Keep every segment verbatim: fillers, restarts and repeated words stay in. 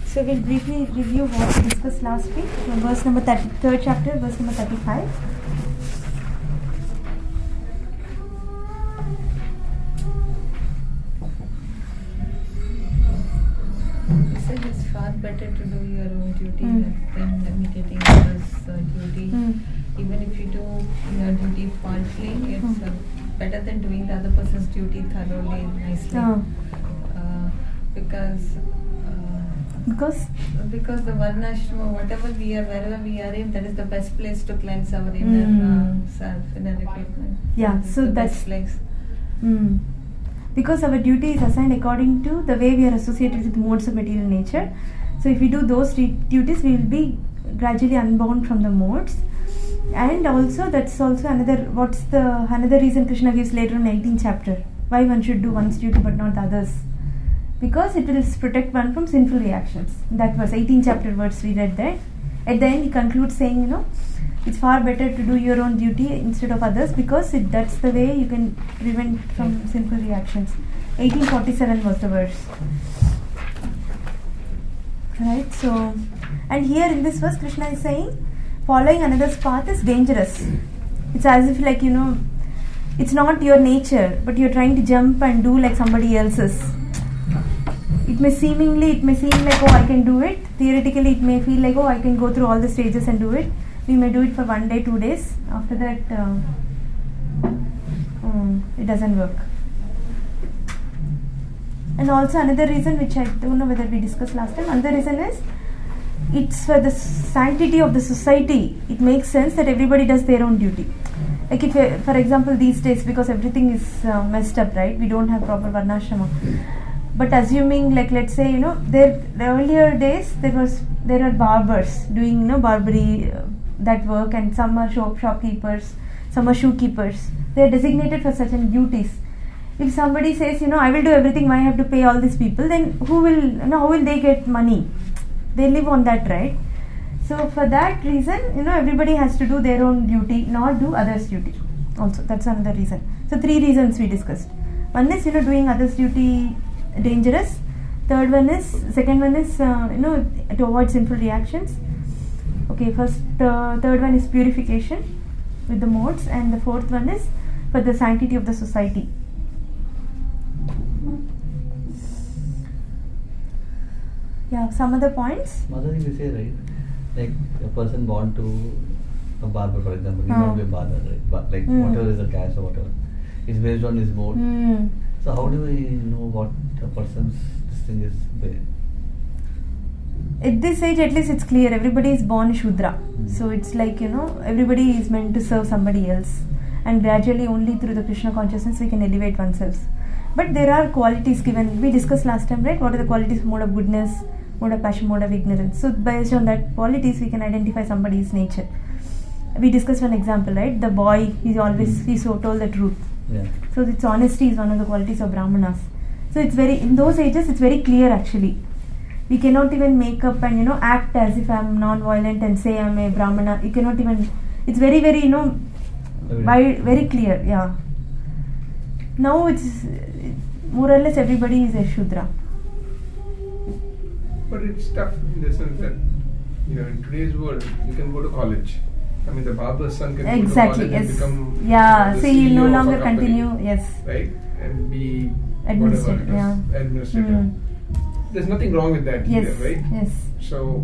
So we'll briefly review what we discussed last week from verse number thirty, third chapter, verse number thirty-five. He said it's far better to do your own duty Mm. than imitating others' uh, duty. Mm. Even if you do your duty faultily, it's Mm. uh, better than doing the other person's duty thoroughly, nicely. Oh. Uh, because uh, Because? because the Varnashrama, whatever we are, wherever we are in, that is the best place to cleanse our inner Mm. uh, self, inner equipment. Yeah, That is so the that's- best place. Mm. Because our duty is assigned according to the way we are associated with modes of material nature. So if we do those du- duties, we will be gradually unbound from the modes. And also, that's also another, what's the another reason Krishna gives later in eighteenth chapter, why one should do one's duty but not others. Because it will protect one from sinful reactions. That was eighteenth chapter words we read there. At the end he concludes saying, you know, it's far better to do your own duty instead of others, because it, that's the way you can prevent from sinful reactions. eighteen forty-seven was the verse. Right, so, and here in this verse Krishna is saying, following another's path is dangerous. It's as if, like, you know, it's not your nature, but you're trying to jump and do like somebody else's. It may seemingly, it may seem like, oh, I can do it. Theoretically, it may feel like, oh, I can go through all the stages and do it. We may do it for one day, two days. After that, uh, um, it doesn't work. And also another reason, which I don't know whether we discussed last time, another reason is, it's for the sanctity of the society. It makes sense that everybody does their own duty. Like if, uh, for example, these days, because everything is uh, messed up, right? We don't have proper varnashrama. But assuming, like, let's say, you know, there the earlier days there was there are barbers doing, you know, barbary uh, that work, and some are shop shopkeepers, some are shoekeepers. They are designated for certain duties. If somebody says, you know, I will do everything, why I have to pay all these people? Then who will, you know, how will they get money? They live on that, right? So for that reason, you know, everybody has to do their own duty, not do others' duty. Also, that's another reason. So three reasons we discussed. One is, you know, doing others' duty dangerous. Third one is, second one is, uh, you know, to avoid sinful reactions. Okay, first, the third one is purification with the modes, and the fourth one is for the sanctity of the society. Yeah, some other points. Mother, you say, right? Like a person born to a barber, for example, he Uh. not be a barber, right? But like Mm. whatever is the cash or whatever, it's based on his mode. Mm. So how do we know what a person's this thing is? Based? At this age, at least it's clear. Everybody is born Shudra. Mm. So it's like, you know, everybody is meant to serve somebody else. And gradually, only through the Krishna consciousness, we can elevate oneself. But there are qualities given. We discussed last time, right? What are the qualities? Mode of goodness, mode of passion, mode of ignorance. So based on that qualities, we can identify somebody's nature. We discussed one example, right? The boy, he's always, he so told the truth. Yeah. So its honesty is one of the qualities of Brahmanas. So it's very, in those ages, it's very clear actually. We cannot even make up and, you know, act as if I'm non-violent and say I'm a Brahmana. You cannot even, it's very, very, you know, by, very clear, yeah. Now it's, more or less everybody is a Shudra. But it's tough in the sense that, you know, in today's world, you can go to college. I mean, the barber's son can Exactly, go to college yes. and become Yeah, the so he'll C E O no of a longer company, continue, yes. right? And be Administrator, whatever, yeah. administrator. Mm. There's nothing wrong with that Yes, either, right? yes. So,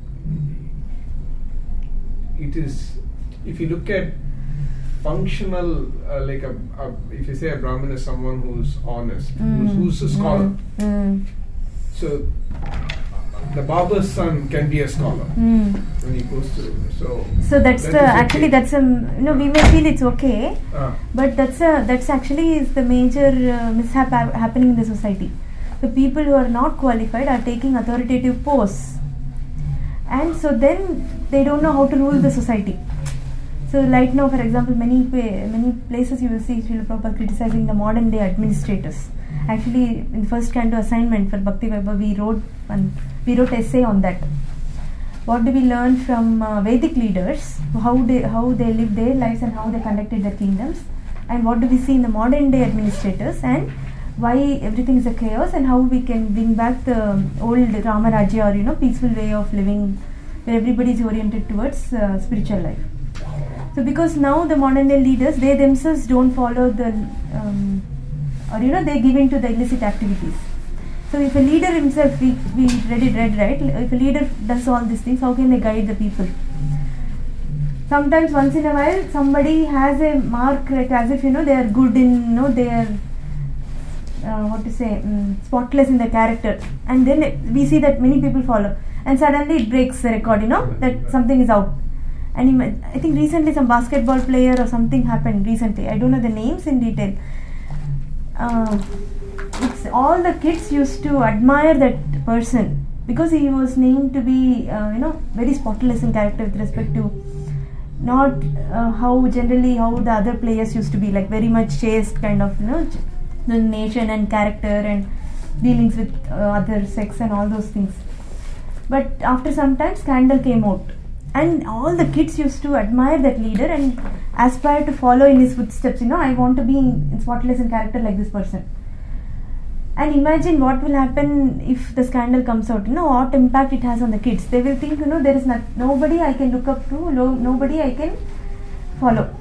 it is, if you look at functional, uh, like a, a, if you say a Brahmin is someone who's honest, Mm. who's, who's a scholar. Mm. Mm. So, the barber's son can be a scholar Mm. when he goes to, so. So that's that the, is actually okay. that's a, you know, we may feel it's okay. Ah. But that's a, that's actually is the major uh, mishap ha- happening in the society. The people who are not qualified are taking authoritative posts, and so then they don't know how to rule the society. So right now, for example, many pa- many places you will see Srila Prabhupada criticizing the modern day administrators. Actually, in the first canto assignment for Bhakti Vaibhav, we wrote one, we wrote essay on that. What do we learn from uh, Vedic leaders? How they how they lived their lives and how they conducted their kingdoms, and what do we see in the modern day administrators? And why everything is a chaos and how we can bring back the old Rama Rajya, or you know, peaceful way of living where everybody is oriented towards uh, spiritual life. So because now the modern day leaders, they themselves don't follow the um, or you know, they give in to the illicit activities. So if a leader himself, we, we read it read right, if a leader does all these things, how can they guide the people? Sometimes once in a while somebody has a mark, like as if you know they are good in, you know, they are uh, what to say, um, spotless in their character, and then it, we see that many people follow, and suddenly it breaks the record, you know, that something is out. And ima- I think recently some basketball player or something happened recently, I don't know the names in detail. Uh, it's all the kids used to admire that person because he was named to be uh, you know, very spotless in character with respect to not uh, how generally how the other players used to be, like very much chaste kind of, you know, the nation and character and dealings with uh, other sex and all those things. But after some time scandal came out, and all the kids used to admire that leader and aspire to follow in his footsteps. You know, I want to be in spotless in character like this person. And imagine what will happen if the scandal comes out. You know, what impact it has on the kids. They will think, you know, there is not, nobody I can look up to, no, nobody I can follow.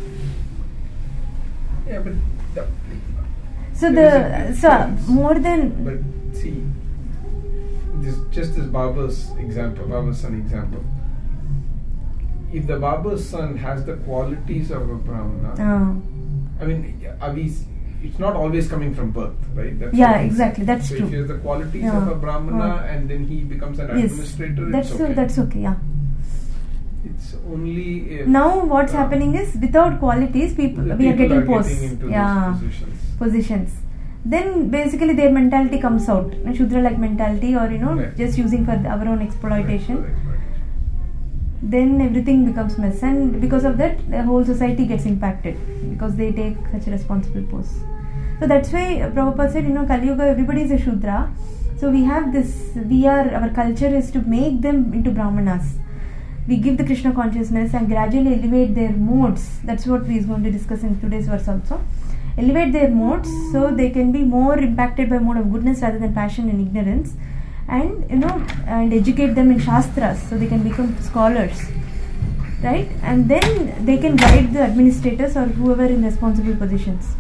Yeah, but the, So there the is a so difference. more than But see, this just this Baba's example, Baba's son example. If the Baba's son has the qualities of a Brahmana, uh, I mean, are we? It's not always coming from birth, right? That's Yeah, what I'm exactly, saying. that's so true. if he has the qualities Yeah. of a Brahmana Uh. and then he becomes an yes, administrator, that's it's okay. that's okay. Yeah. It's only if Now what's uh, happening is without qualities, people the we are people getting are posts. getting into Yeah. those positions. positions. Then basically their mentality comes out, Shudra like mentality, or you know, Right. just using for our own exploitation. Right, right, right. Then everything becomes mess, and because of that the whole society gets impacted because they take such a responsible post. So that's why Prabhupada said, you know, Kali Yuga, everybody is a Shudra. So we have this, we are, our culture is to make them into Brahmanas. We give the Krishna consciousness and gradually elevate their modes. That's what we is going to discuss in today's verse also. Elevate their modes so they can be more impacted by mode of goodness rather than passion and ignorance, and you know, and educate them in shastras so they can become scholars, right? And then they can guide the administrators or whoever in responsible positions.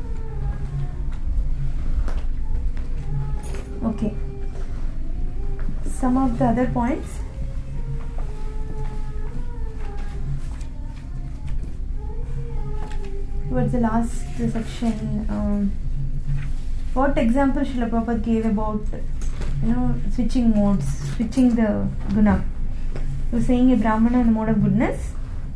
Okay, some of the other points. Towards the last section, um, what example Srila Prabhupada gave about, you know, switching modes, switching the guna. He was saying a Brahmana in the mode of goodness.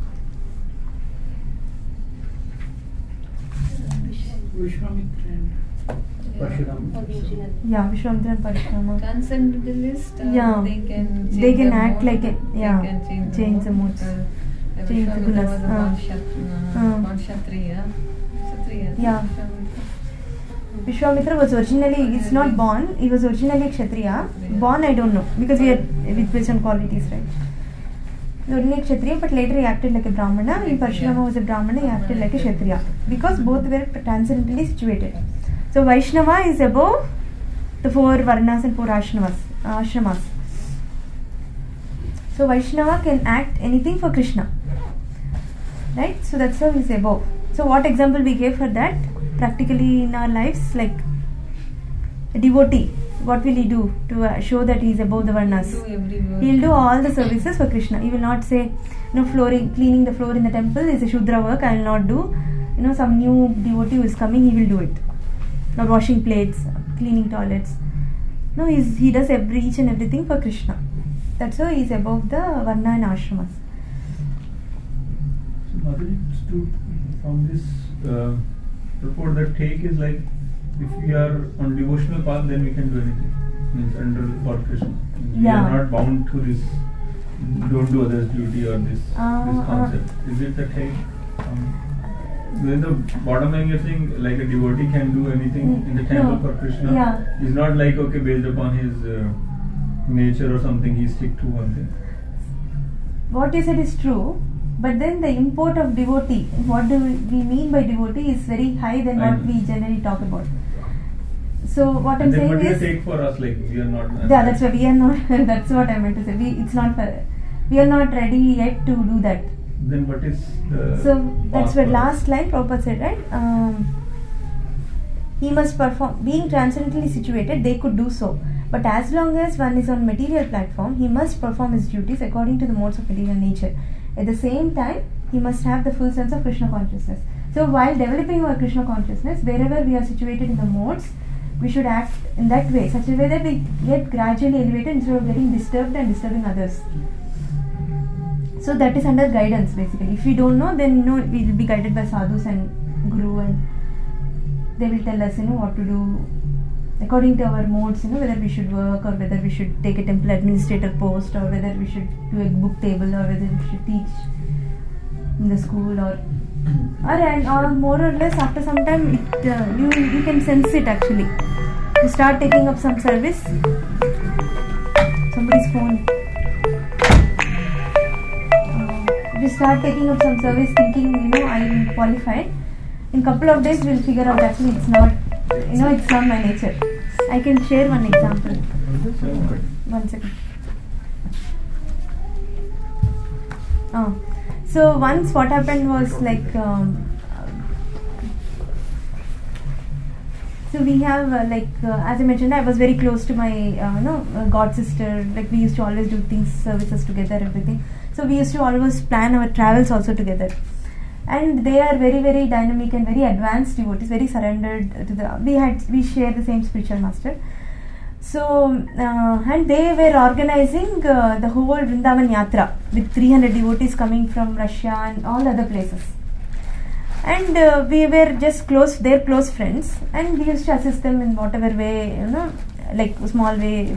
Vishwamitra and Parshurama. Yeah, Vishwamitra and Parashurama. Transcendentalist, uh, Yeah. they can change They can the act mode. like a- yeah, they can change, change the mode. modes. Uh, uh, Change the Vishwamitra gunas. was a Uh. born Kshat- uh, Uh. born Kshatriya. Kshatriya. Yeah. Vishwamitra. Vishwamitra was originally, it's not born, he was originally Kshatriya. Born, I don't know, because we are with based on qualities, right? He was originally Kshatriya, but later he acted like a Brahmana. In Parshurama was a Brahmana, he acted like a Kshatriya. Because both were transcendentally situated. So Vaishnava is above the four Varnas and four Ashramas. ashramas. So Vaishnava can act anything for Krishna. Right? So that's how he is above. So what example we gave for that? Practically in our lives, like a devotee, what will he do to uh, show that he is above the Varnas? Do every work. He will do all the services for Krishna. He will not say, you know, flooring, cleaning the floor in the temple is a Shudra work, I will not do. You know, some new devotee who is coming, he will do it. Or washing plates, cleaning toilets. No, he's, he does every each and everything for Krishna. That's why he is above the Varna and Ashramas. So Madhuri, to from this uh, report, that take is like if we are on devotional path, then we can do anything. Means under Lord Krishna. Means we Yeah. are not bound to this. Don't do others' duty or this Uh, this uh, concept. Is it the take? Um, then the bottom line you're saying, like a devotee can do anything Mm, in the temple no. for Krishna. Yeah. It's not like okay based upon his uh, nature or something. He stick to one thing. What you said is true, but then the import of devotee, what do we we mean by devotee is very high than I what know. we generally talk about. So what I'm And then saying what do you is, take for us? Like we are not. yeah, that's why we are not. That's what I meant to say. We it's not. For, we are not ready yet to do that. Then what is the? So that's path what for last us? line Prabhupada said, right? Um, he must perform. Being transcendently situated, they could do so. But as long as one is on material platform, he must perform his duties according to the modes of material nature. At the same time, he must have the full sense of Krishna consciousness. So while developing our Krishna consciousness, wherever we are situated in the modes, we should act in that way, such a way that we get gradually elevated instead of getting disturbed and disturbing others. So that is under guidance basically. If we don't know, then you know we will be guided by sadhus and guru, and they will tell us, you know, what to do according to our modes, you know, whether we should work or whether we should take a temple administrator post or whether we should do a book table or whether we should teach in the school or or and or more or less after some time it, uh, you you can sense it actually. You start taking up some service. Somebody's phone. Uh, you start taking up some service thinking, you know, I am qualified. In couple of days we'll figure out actually it's not, you know, it's not my nature. I can share one example. One second. Oh. So once what happened was like um, so we have uh, like uh, as I mentioned, I was very close to my uh, you know uh, god sister. Like we used to always do things, services together, everything. So we used to always plan our travels also together. And they are very very dynamic and very advanced devotees, very surrendered to the. We had we share the same spiritual master. So uh, and they were organizing uh, the whole Vrindavan Yatra with three hundred devotees coming from Russia and all other places. And uh, we were just close, their close friends, and we used to assist them in whatever way, you know, like small way.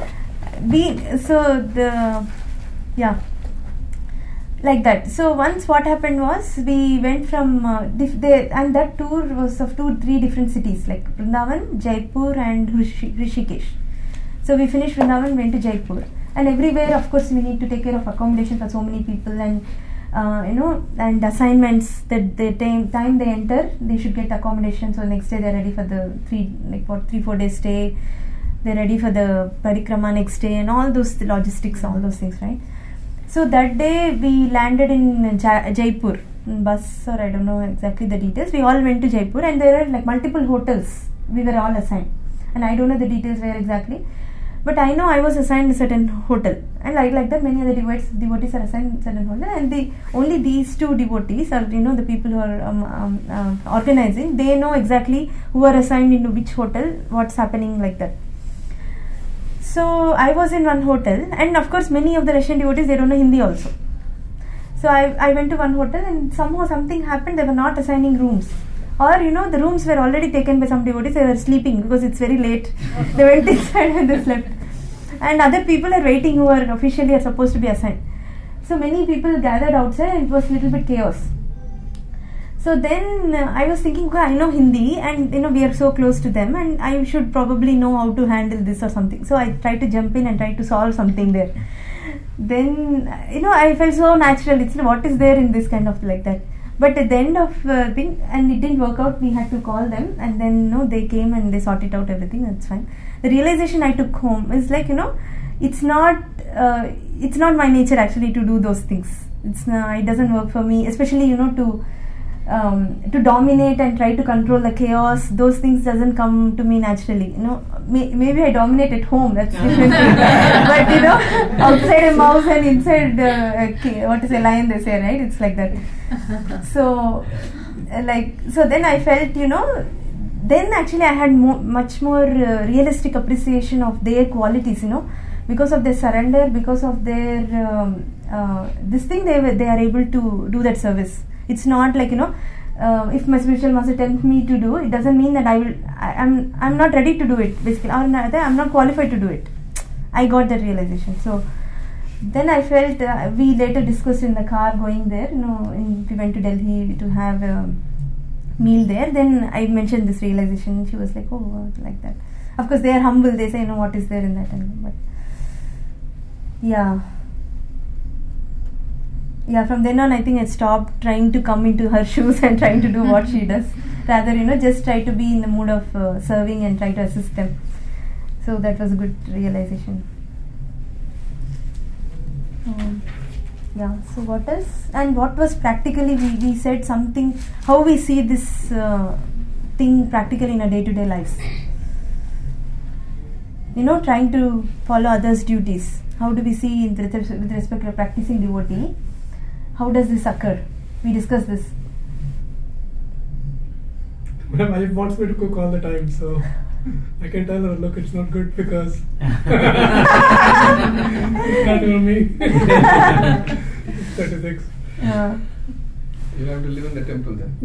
We so the yeah. Like that. So once what happened was we went from uh, dif- they, and that tour was of two three different cities like Vrindavan, Jaipur and Rishi- Rishikesh. So we finished Vrindavan, went to Jaipur, and everywhere of course we need to take care of accommodation for so many people and uh, you know and assignments that the time, time they enter they should get accommodation. So next day they're ready for the three like what three four days stay. They're ready for the parikrama next day and all those logistics, all those things, right? So that day we landed in Jai- Jaipur, in bus or I don't know exactly the details. We all went to Jaipur and there are like multiple hotels we were all assigned. And I don't know the details where exactly. But I know I was assigned a certain hotel. And like, like that many other devotees, devotees are assigned a certain hotel. And the only these two devotees are, you know, the people who are um, um, uh, organizing, they know exactly who are assigned into which hotel, what's happening like that. So I was in one hotel, and of course many of the Russian devotees, they don't know Hindi also. So I, I went to one hotel and somehow something happened, they were not assigning rooms. Or you know the rooms were already taken by some devotees, they were sleeping because it's very late. They went inside and they slept. And other people are waiting who are officially are supposed to be assigned. So many people gathered outside and it was a little bit chaos. So then uh, I was thinking, okay, I know Hindi and you know we are so close to them and I should probably know how to handle this or something. So I tried to jump in and try to solve something there. Then you know I felt so natural. It's what is there in this kind of like that. But at the end of uh, thing, and it didn't work out. We had to call them, and then you know they came and they sorted out everything. That's fine. The realization I took home is like you know, it's not uh, it's not my nature actually to do those things. It's not, it doesn't work for me, especially you know to. Um, to dominate and try to control the chaos, those things doesn't come to me naturally. You know, may, maybe I dominate at home. That's different thing. But you know, outside a mouse and inside uh, what is a lion, they say, right? It's like that. So, uh, like, so then I felt, you know, then actually I had mo- much more uh, realistic appreciation of their qualities. You know, because of their surrender, because of their um, uh, this thing, they were, they are able to do that service. It's not like you know, uh, if my spiritual master tells me to do, it doesn't mean that I will. I, I'm I'm not ready to do it. Basically, or not, I'm not qualified to do it. I got that realization. So then I felt uh, we later discussed in the car going there. You know, in, we went to Delhi to have a meal there. Then I mentioned this realization. She was like, "Oh, like that." Of course, they are humble. They say, "You know, what is there in that?" And, but yeah. Yeah, from then on I think I stopped trying to come into her shoes and trying to do what she does. rather you know just try to be in the mood of uh, serving and try to assist them. So that was a good realization. Um, yeah, so what else? And what was practically, we, we said something, how we see this uh, thing practically in our day-to-day lives. You know, trying to follow others' duties. How do we see in with with respect to practicing devotee? How does this occur? We discussed this. My wife wants me to cook all the time, so I can tell her, look, it's not good because it's not for me. thirty-six. Yeah. You have to live in the temple then.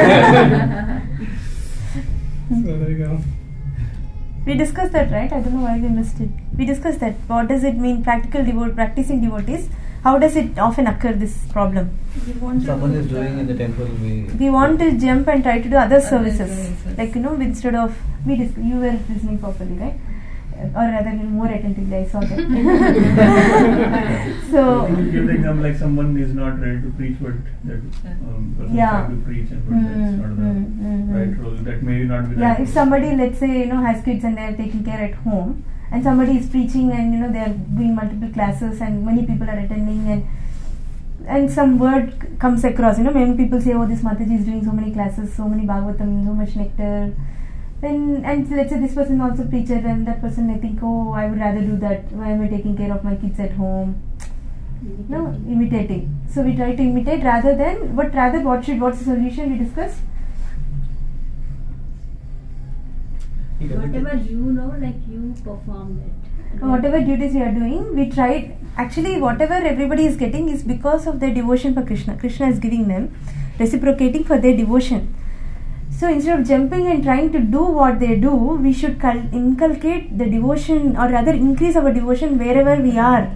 So there you go. We discussed that, right? I don't know why we missed it. We discussed that. What does it mean, practical devote, practicing devotees? How does it often occur, this problem? Someone is doing in the temple, we... We want to jump and try to do other Other services. services. Like, you know, instead of, we dis- you were listening properly, right? Or rather, more attentively, I saw that. So, I think give the example like someone is not ready to preach what that um, person Yeah. trying to preach and what Mm, that's not the mm, mm, right mm. role. That may not be the yeah, right if role. somebody, let's say, you know, has kids and they are taking care at home, and somebody is preaching and, you know, they are doing multiple classes and many people are attending, and and some word c- comes across, you know, many people say, oh, this Mataji is doing so many classes, so many Bhagavatam, so much nectar. Then, and let's say this person also preacher, and that person I think, oh, I would rather do that. Why am I taking care of my kids at home? No, imitating. So we try to imitate rather than, but rather what should, what's the solution we discussed? Whatever you know, like you perform it. Whatever duties we are doing, we tried. Actually, whatever everybody is getting is because of their devotion for Krishna. Krishna is giving them, reciprocating for their devotion. So instead of jumping and trying to do what they do, we should cul- inculcate the devotion, or rather increase our devotion wherever we are.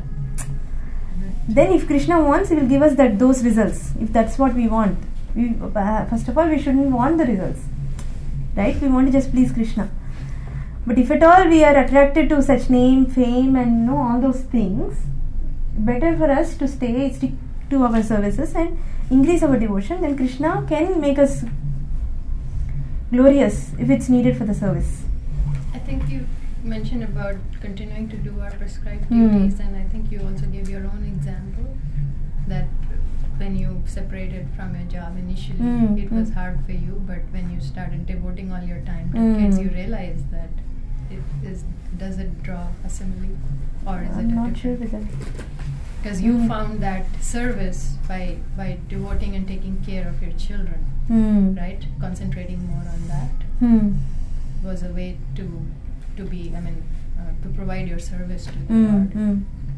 Then if Krishna wants, he will give us that those results, if that's what we want. We, uh, first of all, we shouldn't want the results, right? We want to just please Krishna. But if at all we are attracted to such name, fame, and you know all those things, better for us to stay, stick to our services and increase our devotion. Then Krishna can make us glorious if it's needed for the service. I think you mentioned about continuing to do our prescribed Hmm. duties, and I think you also gave your own example that when you separated from your job initially, Hmm, it was hmm. hard for you, but when you started devoting all your time to Hmm. kids, you realized that it is. Does it draw a simile, or is it I'm a not sure different? with that. Because you Hmm. found that service by by devoting and taking care of your children, Hmm. right? Concentrating more on that Hmm. was a way to to be. I mean, uh, to provide your service to the Hmm. Lord. Hmm.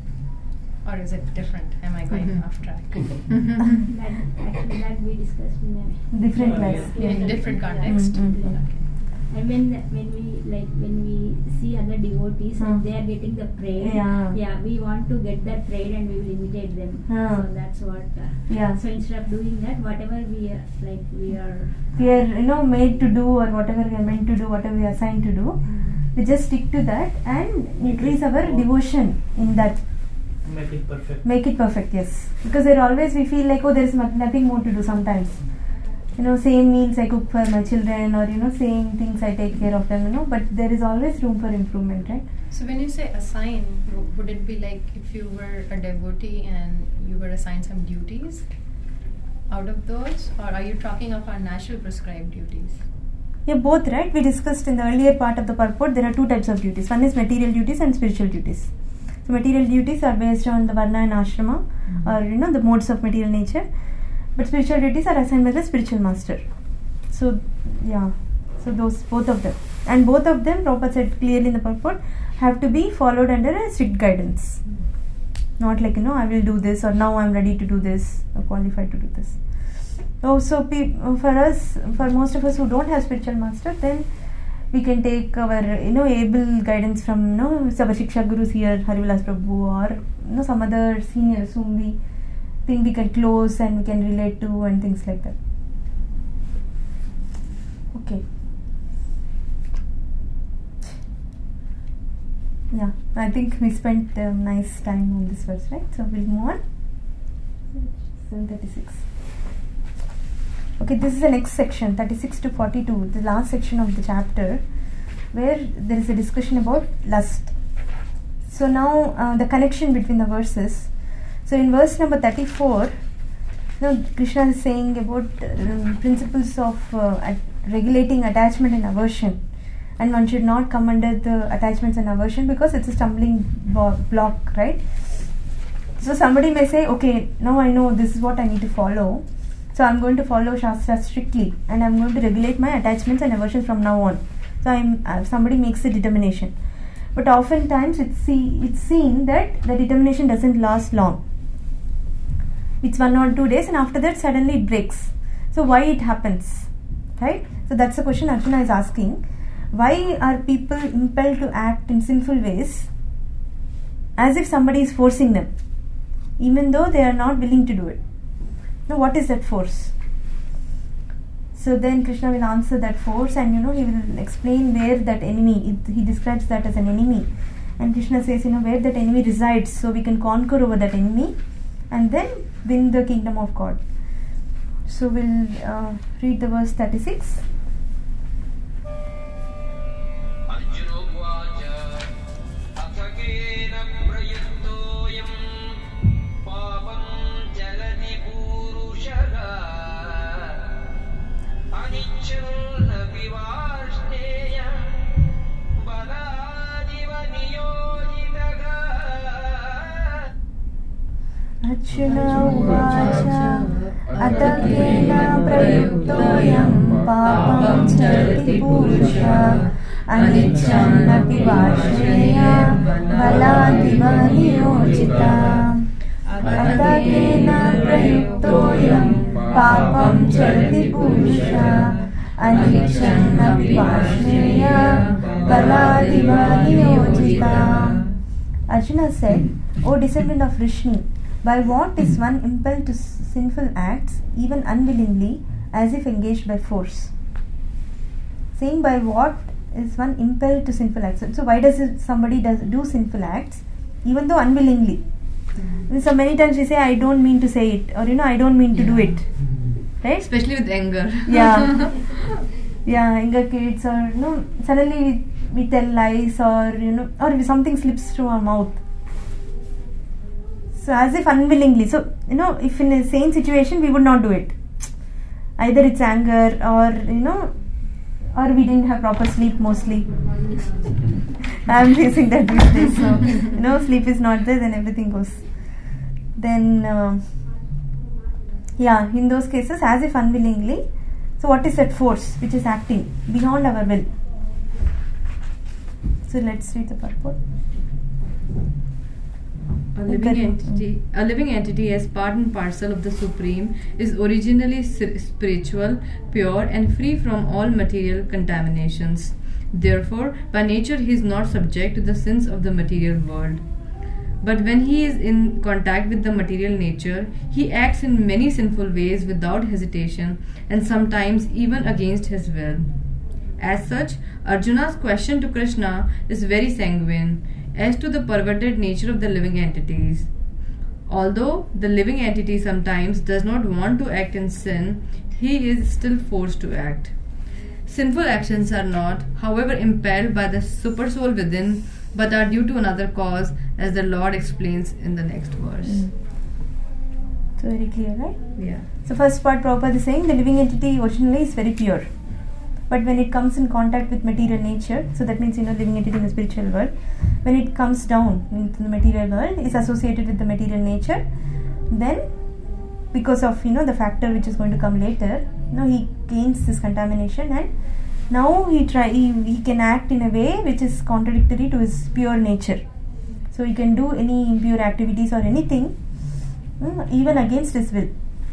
Or is it different? Am I going Mhm. off track? That, actually, that we discussed in a Different Uh, class. yeah. In Yeah. different Yeah. context. Mm, mm, Okay. And when when we like when we see other devotees Hmm. and they are getting the praise, Yeah. yeah, we want to get that praise and we will imitate them. Hmm. So that's what. Uh, Yeah. So instead of doing that, whatever we are like, we are. We are, you know, made to do, or whatever we are meant to do, whatever we are assigned to do, we just stick to that and increase our devotion in that. Make it perfect. Make it perfect, yes. Because there always we feel like, oh, there is no- nothing more to do sometimes. You know, same meals I cook for my children, or you know, same things I take care of them, you know, but there is always room for improvement, right? So when you say assign, w- would it be like if you were a devotee and you were assigned some duties out of those, or are you talking of our natural prescribed duties? Yeah, both, right? We discussed in the earlier part of the purport, there are two types of duties. One is material duties and spiritual duties. So material duties are based on the varna and ashrama, or you know, the modes of material nature. But spiritual duties are assigned by the spiritual master. So, yeah. So those, both of them. And both of them, Prabhupada said clearly in the purport, have to be followed under a strict guidance. Not like, you know, I will do this, or now I am ready to do this, or qualified to do this. Also, pe- for us, for most of us who don't have spiritual master, then we can take our, you know, able guidance from, you know, our Shiksha Gurus here, Harivilas Prabhu, or, you know, some other seniors whom we think we can close and we can relate to, and things like that. Okay. Yeah, I think we spent um, nice time on this verse, right? So we'll move on. seven thirty-six. Okay, this is the next section, thirty-six to forty-two, the last section of the chapter, where there is a discussion about lust. So now uh, the connection between the verses. So in verse number thirty-four, you know, Krishna is saying about um, principles of uh, at regulating attachment and aversion, and one should not come under the attachments and aversion because it's a stumbling bo- block, right? So somebody may say, okay, now I know this is what I need to follow, so I'm going to follow Shastra strictly, and I'm going to regulate my attachments and aversions from now on. So I'm uh, somebody makes a determination, but oftentimes it's see it's seen that the determination doesn't last long. It's one or two days, and after that suddenly it breaks. So why it happens, right? So that's the question Arjuna is asking. Why are people impelled to act in sinful ways as if somebody is forcing them, even though they are not willing to do it? Now what is that force? So then Krishna will answer that force, and you know he will explain where that enemy, it, he describes that as an enemy, and Krishna says, you know, where that enemy resides, so we can conquer over that enemy and then win the kingdom of God. So we'll uh, read the verse thirty-six. Arjuna uvacha atakena prayuktoyam papam charati purusha aniccham napi vashreya baladiva niyojita. Atakena prayuktoyam papam charati purusha aniccham napi vashreya baladiva niyojita. Arjuna said, O descendant of Vrishni, by what is one impelled to sinful acts, even unwillingly, as if engaged by force? Saying by what is one impelled to sinful acts? So why does it, somebody does do sinful acts, even though unwillingly? Mm-hmm. So many times we say, I don't mean to say it, or you know, I don't mean to yeah. do it, right? Especially with anger. Yeah, yeah, anger kids, or you know, suddenly we, we tell lies, or you know, or if something slips through our mouth. So as if unwillingly. So, you know, if in a same situation, we would not do it. Either it's anger, or, you know, or we didn't have proper sleep mostly. I'm facing that these days. So, you know, sleep is not there, then everything goes. Then, uh, yeah, in those cases, as if unwillingly. So what is that force which is acting beyond our will? So let's read the purport. A living entity, a living entity as part and parcel of the Supreme is originally spiritual, pure and free from all material contaminations. Therefore, by nature he is not subject to the sins of the material world. But when he is in contact with the material nature, he acts in many sinful ways without hesitation and sometimes even against his will. As such, Arjuna's question to Krishna is very sanguine as to the perverted nature of the living entities. Although the living entity sometimes does not want to act in sin, he is still forced to act. Sinful actions are not, however, impelled by the supersoul within, but are due to another cause, as the Lord explains in the next verse. Mm. So very clear, right? Yeah. So first part Prabhupada is saying the living entity originally is very pure. But when it comes in contact with material nature, so that means, you know, living entity in the spiritual world, when it comes down into the material world, is associated with the material nature, then because of, you know, the factor which is going to come later, you know, he gains this contamination, and now he try he, he can act in a way which is contradictory to his pure nature. So he can do any impure activities or anything, you know, even against his will.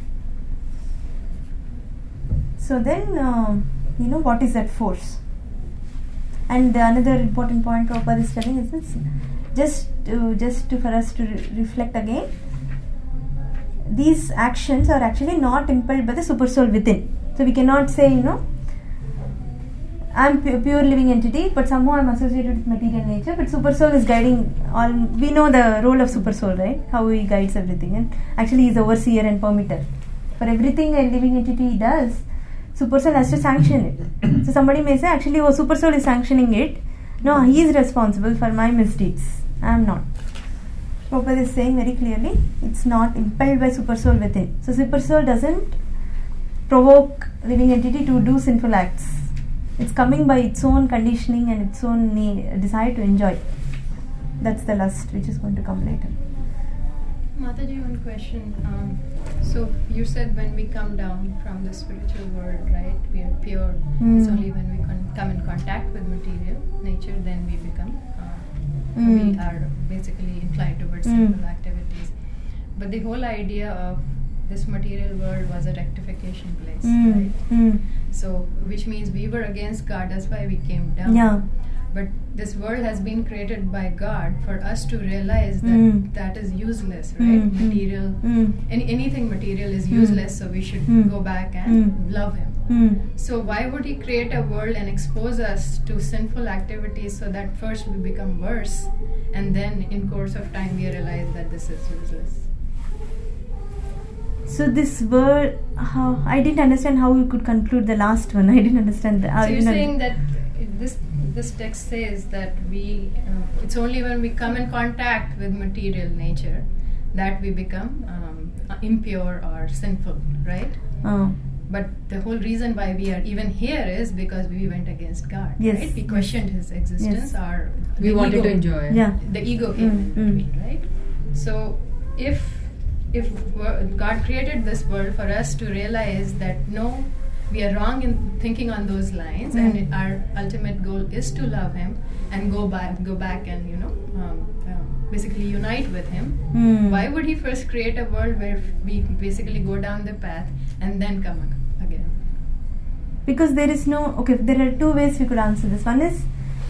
So then, uh, you know, what is that force? And the another important point Prabhupada is telling is this, just to, just to, for us to re- reflect again, these actions are actually not impelled by the supersoul within. So we cannot say, you know, I'm pu- pure living entity, but somehow I'm associated with material nature, but supersoul is guiding all. We know the role of supersoul, right? How he guides everything, and actually he is overseer and permitter. For everything a living entity does, Supersoul has to sanction it. So somebody may say, actually, oh, Supersoul is sanctioning it. No, he is responsible for my misdeeds. I am not. Prabhupada is saying very clearly, it's not impelled by Supersoul within. So Supersoul doesn't provoke living entity to do sinful acts. It's coming by its own conditioning and its own need, desire to enjoy. That's the lust which is going to come later. Mataji, one question. Um, so you said when we come down from the spiritual world, right, we are pure. Mm. It's only when we con- come in contact with material nature, then we become, uh, Mm. we are basically inclined towards Mm. sinful activities. But the whole idea of this material world was a rectification place, Mm. right? Mm. So, which means we were against God, that's why we came down. Yeah. But this world has been created by God for us to realize that Mm. that is useless, right? Mm. Material, Mm. any, anything material is Mm. useless, so we should Mm. go back and Mm. love Him. Mm. So why would He create a world and expose us to sinful activities so that first we become worse, and then in course of time we realize that this is useless? So this word, how I didn't understand how you could conclude the last one. I didn't understand. The, So I you're didn't saying that this this text says that we uh, it's only when we come in contact with material nature that we become um, impure or sinful, right? Oh. But the whole reason why we are even here is because we went against God, Yes. right? We questioned His existence, Yes. or We the wanted ego, to enjoy. Yeah. the ego came Mm, in mm. between, right? So if if wo- God created this world for us to realize that no, we are wrong in thinking on those lines, Mm. and it, our ultimate goal is to love Him and go back, go back, and you know, um, um, basically unite with Him. Mm. Why would He first create a world where we basically go down the path and then come ag- again? Because there is no, okay, there are two ways we could answer this. One is,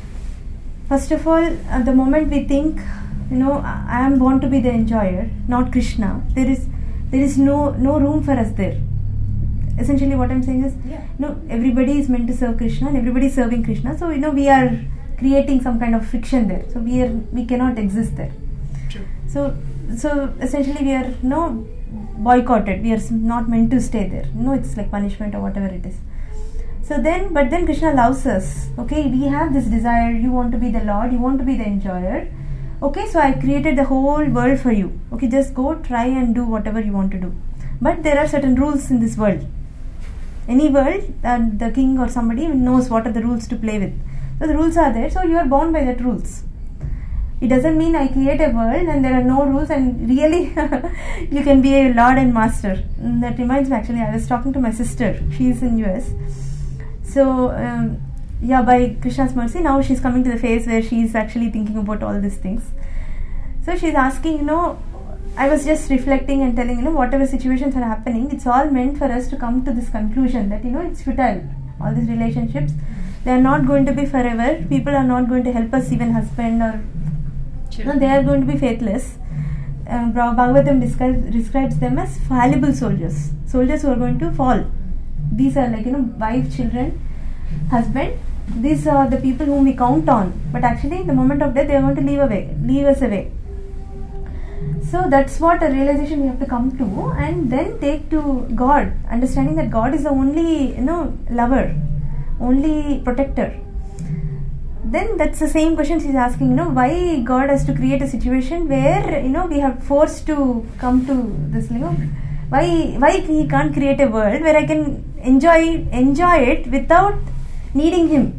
first of all, at the moment we think, you know, I I am born to be the enjoyer, not Krishna. There is, there is no no room for us there. Essentially, what I'm saying is, Yeah. you know, everybody is meant to serve Krishna, and everybody is serving Krishna. So you know, we are creating some kind of friction there. So we are we cannot exist there. True. So so essentially, we are no boycotted. We are s- not meant to stay there. No, it's like punishment or whatever it is. So then, but then Krishna loves us. Okay, we have this desire. You want to be the Lord. You want to be the enjoyer. Okay, so I created the whole world for you. Okay, just go try and do whatever you want to do. But there are certain rules in this world. Any world, uh, the king or somebody knows what are the rules to play with. So the rules are there. So you are bound by that rules. It doesn't mean I create a world and there are no rules and really you can be a lord and master. Mm, that reminds me, actually, I was talking to my sister. She is in U S. So um, yeah, by Krishna's mercy, now she's coming to the phase where she's actually thinking about all these things. So she's asking, you know, I was just reflecting and telling, you know, whatever situations are happening, it's all meant for us to come to this conclusion that, you know, it's futile. All these relationships, they are not going to be forever. People are not going to help us, even husband or no, they are going to be faithless. Um, Bhagavatam describes, describes them as fallible soldiers, soldiers who are going to fall. These are like, you know, wife, children, husband. These are the people whom we count on. But actually, the moment of death, they are going to leave away, leave us away. So that's what a realization we have to come to, and then take to God, understanding that God is the only, you know, lover, only protector. Then that's the same question she's asking, you know, why God has to create a situation where, you know, we have forced to come to this, you know, why why He can't create a world where I can enjoy enjoy it without needing Him.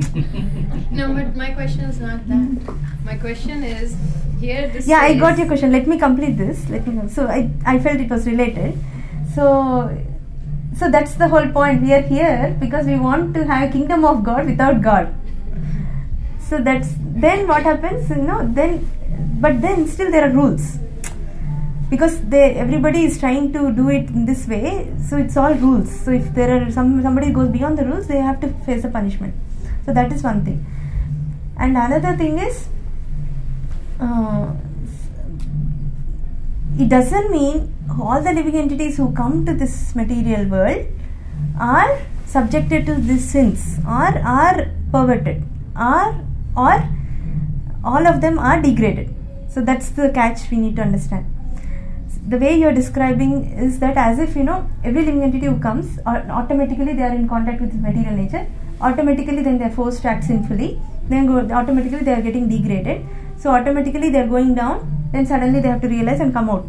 No, but my question is not that. My question is, here this Yeah, I says- got your question. Let me complete this. Let me know. So I, I felt it was related. So so that's the whole point. We are here because we want to have a kingdom of God without God. So that's then what happens, you know, then but then still there are rules. Because they everybody is trying to do it in this way, so it's all rules. So if there are some somebody goes beyond the rules, they have to face a punishment. So that is one thing. And another thing is, uh, it doesn't mean all the living entities who come to this material world are subjected to these sins or are perverted or or all of them are degraded. So that's the catch we need to understand. the way you are describing is that as if, you know, every living entity who comes, or automatically they are in contact with material nature, automatically then they are forced to act sinfully, then go, automatically they are getting degraded, so automatically they are going down, then suddenly they have to realize and come out.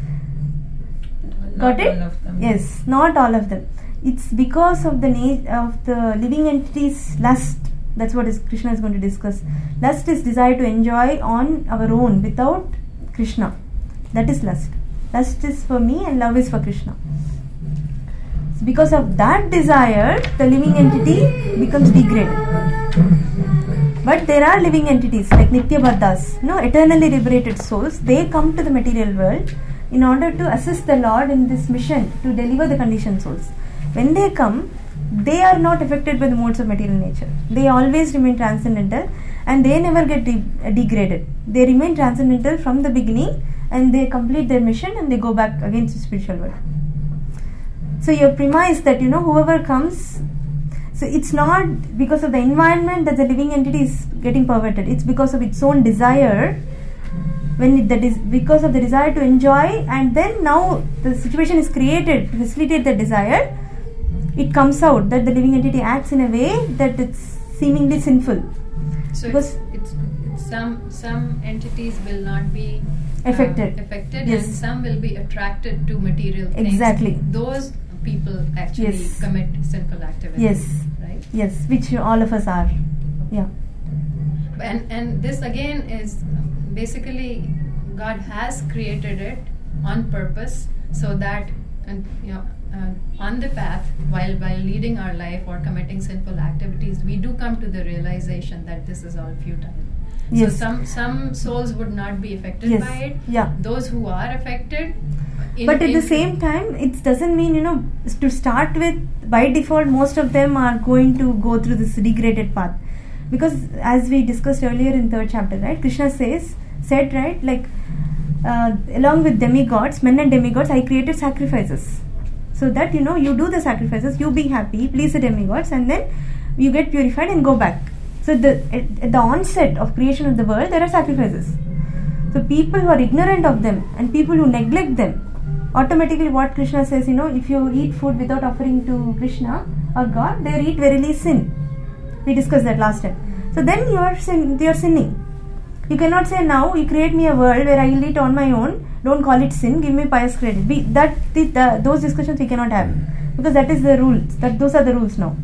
Not Got it? all of them. Yes, not all of them. It's because of the nature of the living entity's lust. That's what is Krishna is going to discuss. Lust is desire to enjoy on our own without Krishna. That is lust. Lust is for me and love is for Krishna. So because of that desire, the living entity becomes degraded. But there are living entities like Nitya Baddhas, no, eternally liberated souls. They come to the material world in order to assist the Lord in this mission to deliver the conditioned souls. When they come, they are not affected by the modes of material nature. They always remain transcendental and they never get de- degraded. They remain transcendental from the beginning and they complete their mission and they go back again to spiritual world. So your premise that, you know, whoever comes, so it's not because of the environment that the living entity is getting perverted. It's because of its own desire, when it, that is because of the desire to enjoy, and then now the situation is created to facilitate the desire. It comes out that the living entity acts in a way that it's seemingly sinful. So Because- it's, it's, it's some some entities will not be uh, Affected. affected, Yes. and some will be attracted to material things. Exactly. Those people actually Yes. commit sinful activities. Yes. Right. Yes, which all of us are. Yeah. And and this again is basically God has created it on purpose so that, and you know, uh, on the path while while leading our life or committing sinful activities, we do come to the realization that this is all futile. Yes. So some some souls would not be affected Yes. by it. Yeah. Those who are affected. In, But at in the same time, it doesn't mean, you know, to start with, by default, most of them are going to go through this degraded path. Because as we discussed earlier in third chapter, right, Krishna says, said, right, like, uh, along with demigods, men and demigods, I created sacrifices. So that, you know, you do the sacrifices, you be happy, please the demigods, and then you get purified and go back. So the at, at the onset of creation of the world, there are sacrifices. So people who are ignorant of them and people who neglect them, automatically what Krishna says, you know, if you eat food without offering to Krishna or God, they eat verily sin. We discussed that last time. So then you are sin, you are sinning. You cannot say now you create me a world where I will eat on my own. Don't call it sin. Give me pious credit. We, that the, the, those discussions we cannot have because that is the rules. That those are the rules now.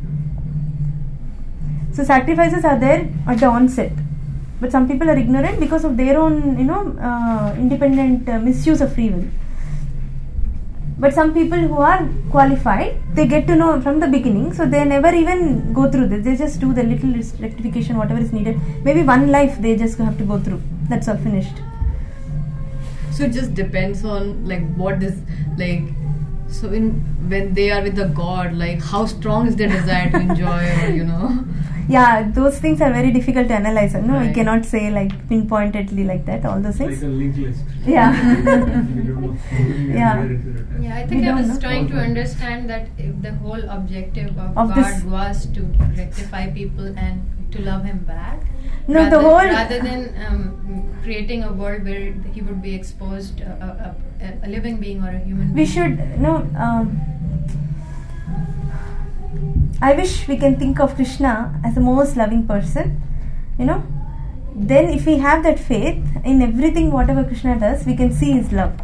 So sacrifices are there at the onset, but some people are ignorant because of their own, you know, uh, independent uh, misuse of free will. But some people who are qualified, they get to know from the beginning, so they never even go through this. They just do the little rectification, whatever is needed. Maybe one life they just have to go through. That's all, finished. So it just depends on like what is like. So in when they are with the God, like how strong is their desire to enjoy, or you know. Yeah, those things are very difficult to analyze. No, Right. we cannot say like pinpointedly like that. All those Like things. a linked list. Yeah. We don't know. Yeah. Where is it? Yeah, I We think I don't was know. trying to understand that if the whole objective of, Of God this- was to rectify people and to love Him back. No, rather, the whole- rather than um, creating a world where He would be exposed, uh, a, a, a living being or a human We being. should no. Um, I wish we can think of Krishna as the most loving person. You know, then if we have that faith in everything, whatever Krishna does, we can see His love.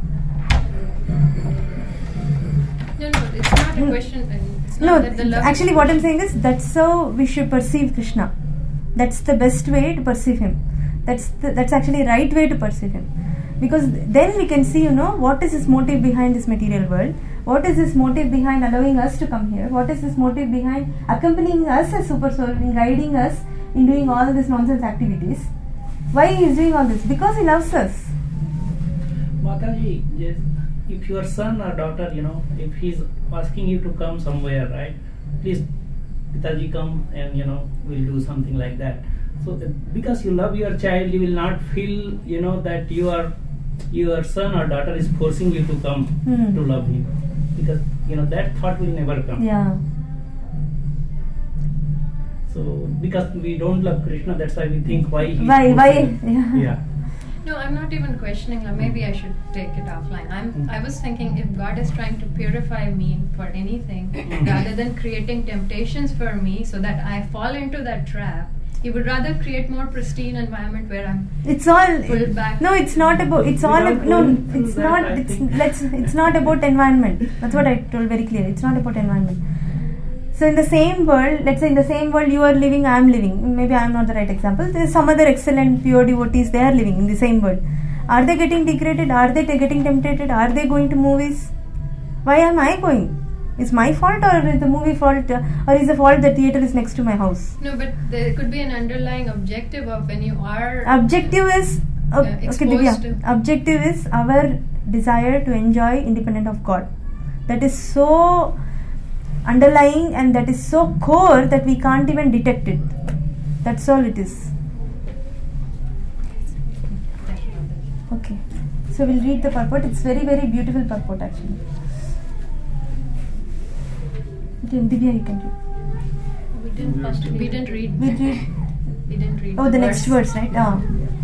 No, no, it's not a Mm. question. uh, It's No, not that the love actually, is what I'm saying is that's how we should perceive Krishna. That's the best way to perceive Him. That's the, that's actually right way to perceive Him, because then we can see, you know, what is His motive behind this material world. What is His motive behind allowing us to come here? What is His motive behind accompanying us as super soul, in guiding us in doing all this nonsense activities? Why He is doing all this? Because He loves us. Mataji, yes, if your son or daughter, you know, if he's asking you to come somewhere, right? Please, Pitaji, come and, you know, we'll do something like that. So, the, because you love your child, you will not feel, you know, that you are, your son or daughter is forcing you to come Hmm. to love him. Because, you know, that thought will never come. Yeah. So, because we don't love Krishna, that's why we think why he is Why? Why? forcing us. Yeah. Yeah. No, I'm not even questioning. Or maybe I should take it offline. I'm. I was thinking if God is trying to purify me for anything, rather than creating temptations for me so that I fall into that trap, He would rather create more pristine environment where I'm. It's all. pulled back. No, it's not about. It's all. Without ab- No, going through it's that, not. I It's think- let's. It's not about environment. That's what I told very clearly. It's not about environment. So in the same world, let's say in the same world you are living, I am living. Maybe I am not the right example. There is some other excellent pure devotees. They are living in the same world. Are they getting degraded? Are they t- getting tempted? Are they going to movies? Why am I going? Is my fault or is the movie fault uh, or is the fault that theater is next to my house? No, but there could be an underlying objective of when you are. Objective is uh, Yeah, okay, exposed Divya. to- Objective is our desire to enjoy independent of God. That is so underlying and that is so core that we can't even detect it. That's all it is. Okay. So we'll read the purport. It's very very beautiful purport actually. Okay, Divya, you can read. We didn't. Yes. We didn't read. We read. We didn't read. Oh, the next verse, right? Ah.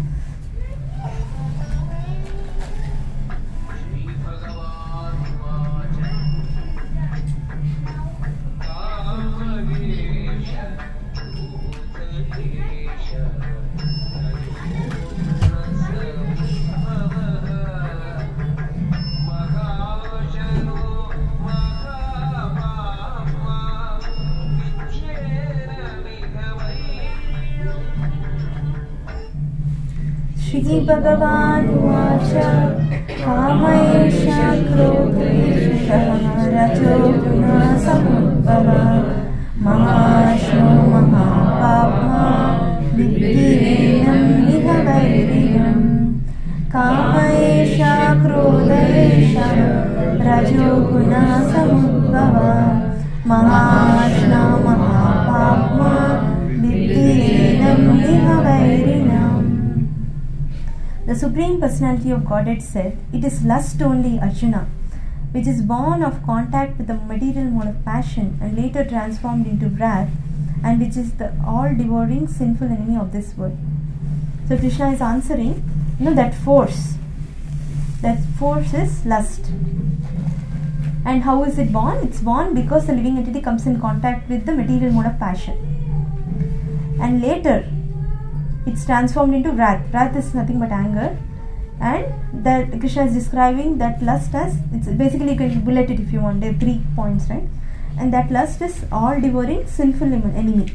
Shri भगवान् उवाच कामयेष क्रोधेषः रजो गुणसमुद्भवः महाशो महापाप्मा विद्येनं इह वैरिणम् कामयेष क्रोधेषः रजो गुणसमुद्भवः महाशो महापाप्मा विद्येनं इह वैरिणम्. The Supreme Personality of Godhead said, "It is lust only, Arjuna, which is born of contact with the material mode of passion and later transformed into wrath, and which is the all-devouring sinful enemy of this world." So Krishna is answering, you know, that force. That force is lust. And how is it born? It's born because the living entity comes in contact with the material mode of passion. And later, it's transformed into wrath. Wrath is nothing but anger, and that Krishna is describing that lust as, it's basically, you can bullet it if you want. There are three points, right? And that lust is all devouring sinful enemy.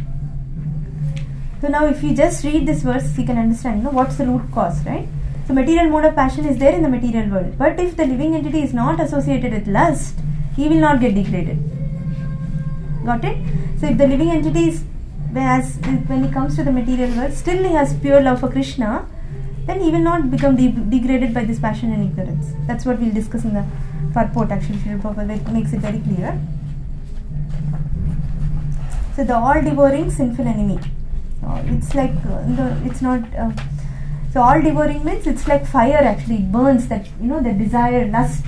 So now if you just read this verse, you can understand, you know, what's the root cause, right? So material mode of passion is there in the material world, but if the living entity is not associated with lust, he will not get degraded. Got it? So if the living entity is, whereas when he comes to the material world, still he has pure love for Krishna, then he will not become de- degraded by this passion and ignorance. That's what we'll discuss in the purport actually. Srila Prabhupada makes it very clear. So the all-devouring sinful enemy. Uh, it's like, uh, the, it's not, uh, so all-devouring means it's like fire actually, it burns that, you know, the desire, lust.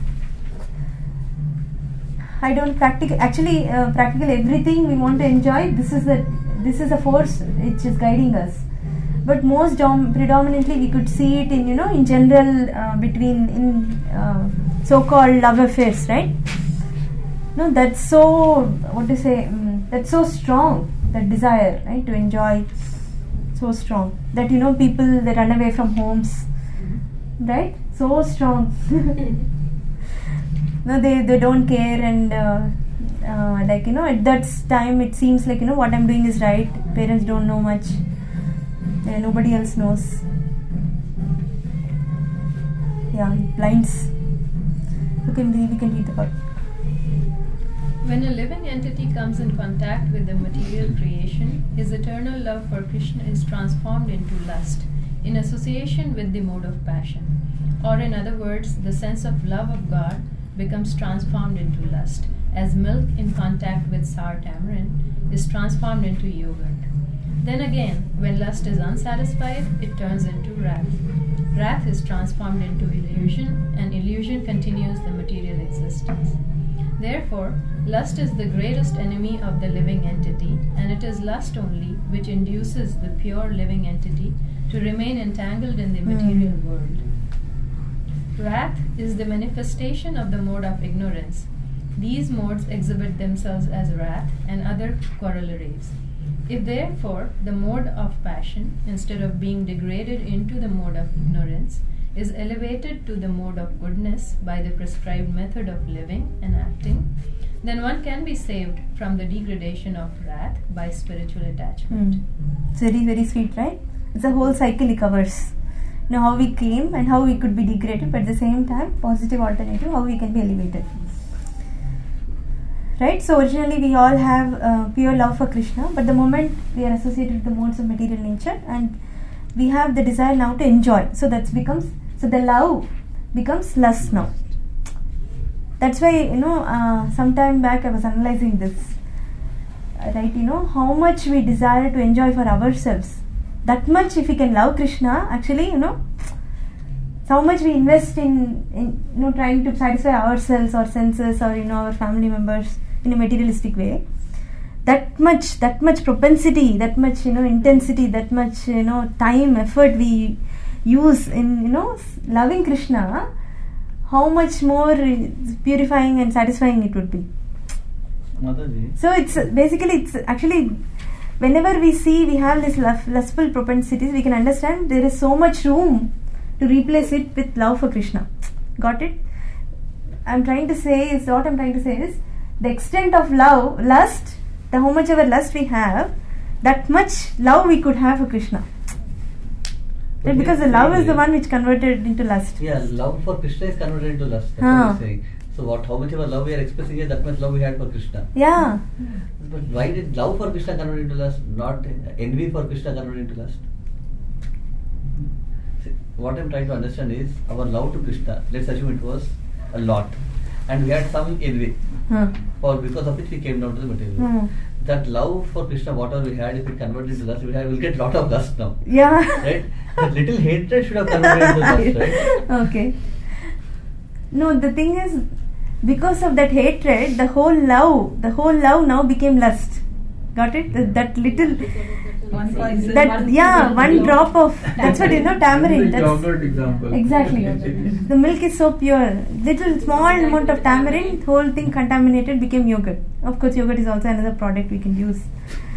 I don't practical, actually uh, practical everything we want to enjoy, this is the, this is a force which is guiding us. But most dom- predominantly we could see it in, you know, in general uh, between, in uh, so-called love affairs, right? No, that's so, what to say, um, that's so strong, that desire, right, to enjoy, so strong. That, you know, people, they run away from homes, right? So strong. No, they, they don't care, and uh, uh, like, you know, at that time it seems like, you know, what I'm doing is right. Parents don't know much. Yeah, nobody else knows. Yeah, it blinds. Okay, we can read the part. When a living entity comes in contact with the material creation, his eternal love for Krishna is transformed into lust, in association with the mode of passion. Or in other words, the sense of love of God becomes transformed into lust, as milk in contact with sour tamarind is transformed into yogurt. Then again, when lust is unsatisfied, it turns into wrath. Wrath is transformed into illusion, and illusion continues the material existence. Therefore, lust is the greatest enemy of the living entity, and it is lust only which induces the pure living entity to remain entangled in the material Mm. world. Wrath is the manifestation of the mode of ignorance. These modes exhibit themselves as wrath and other corollaries. If therefore the mode of passion, instead of being degraded into the mode of ignorance, is elevated to the mode of goodness by the prescribed method of living and acting, then one can be saved from the degradation of wrath by spiritual attachment. Mm. It's very, very sweet, right? It's a whole cycle it covers. You know, how we came and how we could be degraded, but at the same time, positive alternative, how we can be elevated. Right? So originally we all have uh, pure love for Krishna, but the moment we are associated with the modes of material nature and we have the desire now to enjoy, so that becomes, so the love becomes lust now. That's why, you know, uh, some time back I was analyzing this, uh, right? You know, how much we desire to enjoy for ourselves. That much if we can love Krishna, actually, you know, how much we invest in, in, you know, trying to satisfy ourselves, our senses, or, you know, our family members in a materialistic way. That much, that much propensity, that much, you know, intensity, that much, you know, time, effort we use in, you know, loving Krishna, how much more purifying and satisfying it would be. Mataji. So it's uh, basically, it's actually, whenever we see we have these lust, lustful propensities, we can understand there is so much room to replace it with love for Krishna. Got it? I'm trying to say is, what I'm trying to say is, the extent of love, lust, the how much ever lust we have, that much love we could have for Krishna. Right? Because the love is the one which converted into lust. Yeah, love for Krishna is converted into lust. That's Huh. what he's saying. So what, how much of a love we are expressing here, that much love we had for Krishna. Yeah. But why did love for Krishna convert into lust, not envy for Krishna convert into lust? See, what I'm trying to understand is our love to Krishna. Let's assume it was a lot, and we had some envy, Huh. for because of which we came down to the material world. Hmm. That love for Krishna, whatever we had, if it converted into lust, we have, we'll get lot of lust now. Yeah. Right? That little hatred should have converted into lust, right? Okay. No, the thing is, because of that hatred, the whole love, the whole love now became lust. Got it? That, that little, One poison, that one yeah, little one drop. drop of, that's what you know, tamarind. The That's yogurt example. exactly. The milk is so pure. Little small amount of tamarind, whole thing contaminated, became yogurt. Of course, yogurt is also another product we can use.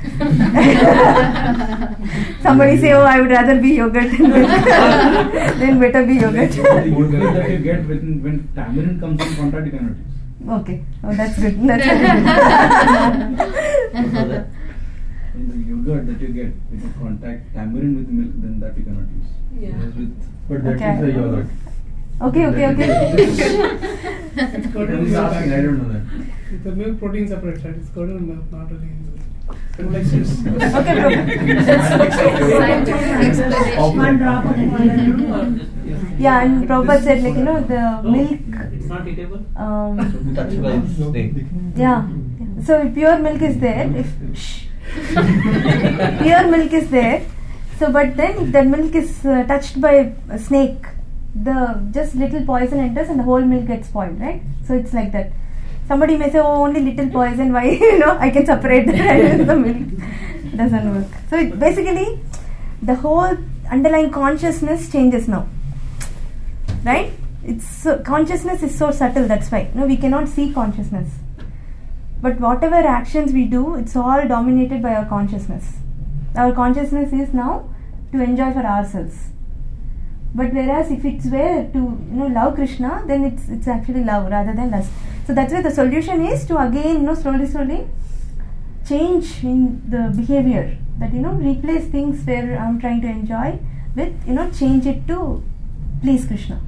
Somebody say, oh, I would rather be yogurt than milk. Then better be yogurt. The yogurt that you get when, when tamarind comes in contact, you cannot use. Okay. Oh, that's good. That's good. The yogurt that you get when you contact tamarind with milk, then that you cannot use. Yeah. Whereas with But that is Okay. the yogurt. Okay, okay, okay. It's got I'm in just milk. asking, I don't know that. It's a milk protein separate, right? It's got in milk, not only in milk. Okay, bro. Scientific explanation. One drop of Yeah, and Prabhupada said, like, you know, the milk. It's not eatable? Um, Touched by snake. yeah. So pure milk is there. If shh. Pure milk is there. So, but then if that milk is uh, touched by a snake, the just little poison enters and the whole milk gets spoiled, right? So it's like that. Somebody may say, oh, only little poison, why, you know, I can separate the, the milk. Doesn't work. So it basically, the whole underlying consciousness changes now. Right? It's so, consciousness is so subtle, that's why. No, we cannot see consciousness. But whatever actions we do, it's all dominated by our consciousness. Our consciousness is now to enjoy for ourselves. But whereas if it's where to, you know, love Krishna, then it's it's actually love rather than lust. So that's why the solution is to again, you know, slowly, slowly change in the behavior. That, you know, replace things where I'm trying to enjoy with, you know, change it to please Krishna.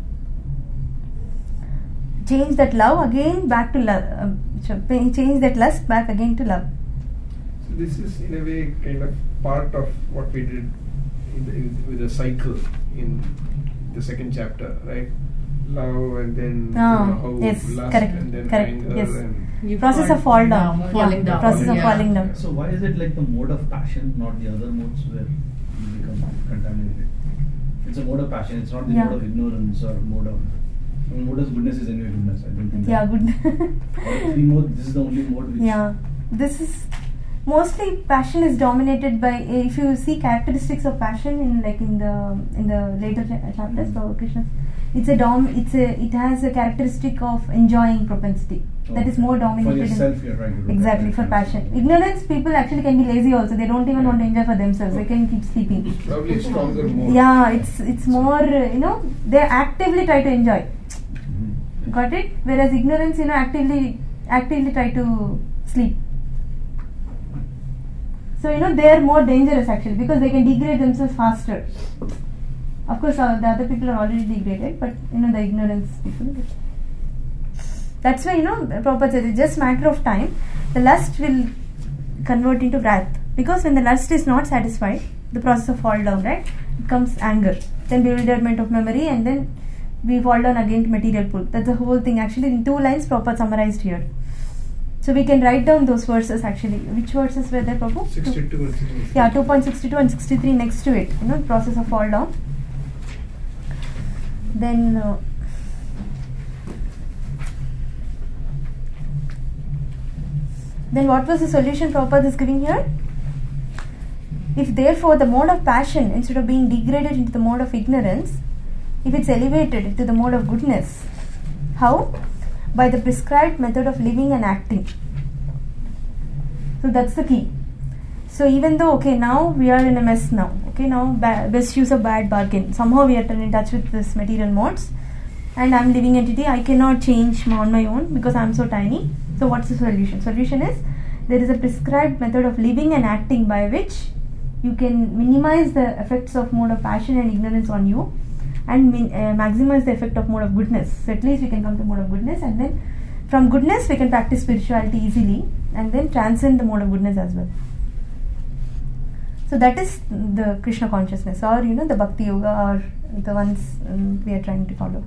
Change that love again back to love. Uh, change that lust back again to love. So this is in a way kind of part of what we did in the, in, with the cycle in the second chapter, right? Love and then Ah, you know, how yes, lust correct, and then correct, anger yes. and You Process fall of fall down. down, Yeah, falling down. process of Yeah. falling down. So why is it like the mode of passion, not the other modes where you become contaminated? It's a mode of passion. It's not the Yeah. mode of ignorance or mode of I mean, what does goodness is anyway goodness? I don't think. Yeah, that. good. All three mode. This is the only mode which. Yeah, this is mostly passion is dominated by. If you see characteristics of passion in like in the in the later cha- chapters, so Krishna, it's a dom. It's a it has a characteristic of enjoying propensity. That is more dominated. For yourself, in, you're trying to do exactly that. for passion. Ignorance, people actually can be lazy also. They don't even want to enjoy for themselves. They can keep sleeping. It's probably a stronger mode. Yeah, it's it's more uh, you know they actively try to enjoy. Mm-hmm. Got it? Whereas ignorance, you know, actively actively try to sleep. So you know they are more dangerous actually because they can degrade themselves faster. Of course, uh, the other people are already degraded, but you know the ignorance people. That's why you know Prabhupada said it's just matter of time. The lust will convert into wrath because when the lust is not satisfied, the process of fall down, right? It comes anger, then bewilderment of memory, and then we fall down again to material pull. That's the whole thing. Actually, in two lines, Prabhupada summarized here. So we can write down those verses actually. Which verses were there, Prabhu? sixty-two and sixty-three. Yeah, two point six two and sixty-three next to it. You know, process of fall down. Then. Uh, Then what was the solution Prabhupada is giving here? If therefore the mode of passion, instead of being degraded into the mode of ignorance, if it's elevated into the mode of goodness, how? By the prescribed method of living and acting. So that's the key. So even though, okay, now we are in a mess now, okay, now ba- best use of bad bargain. Somehow we are in touch with this material modes and I'm living entity, I cannot change on my own because I'm so tiny. So what's the solution? Solution is there is a prescribed method of living and acting by which you can minimize the effects of mode of passion and ignorance on you and min- uh, maximize the effect of mode of goodness. So at least we can come to mode of goodness and then from goodness we can practice spirituality easily and then transcend the mode of goodness as well. So that is the Krishna consciousness or you know the Bhakti Yoga or the ones um, we are trying to follow.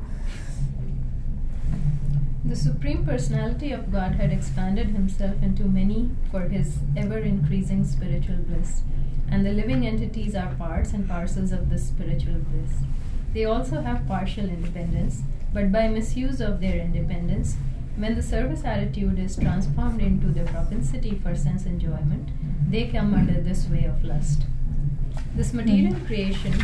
The Supreme Personality of Godhead expanded himself into many for his ever-increasing spiritual bliss, and the living entities are parts and parcels of this spiritual bliss. They also have partial independence, but by misuse of their independence, when the service attitude is transformed into the propensity for sense enjoyment, they come under this way of lust. This material creation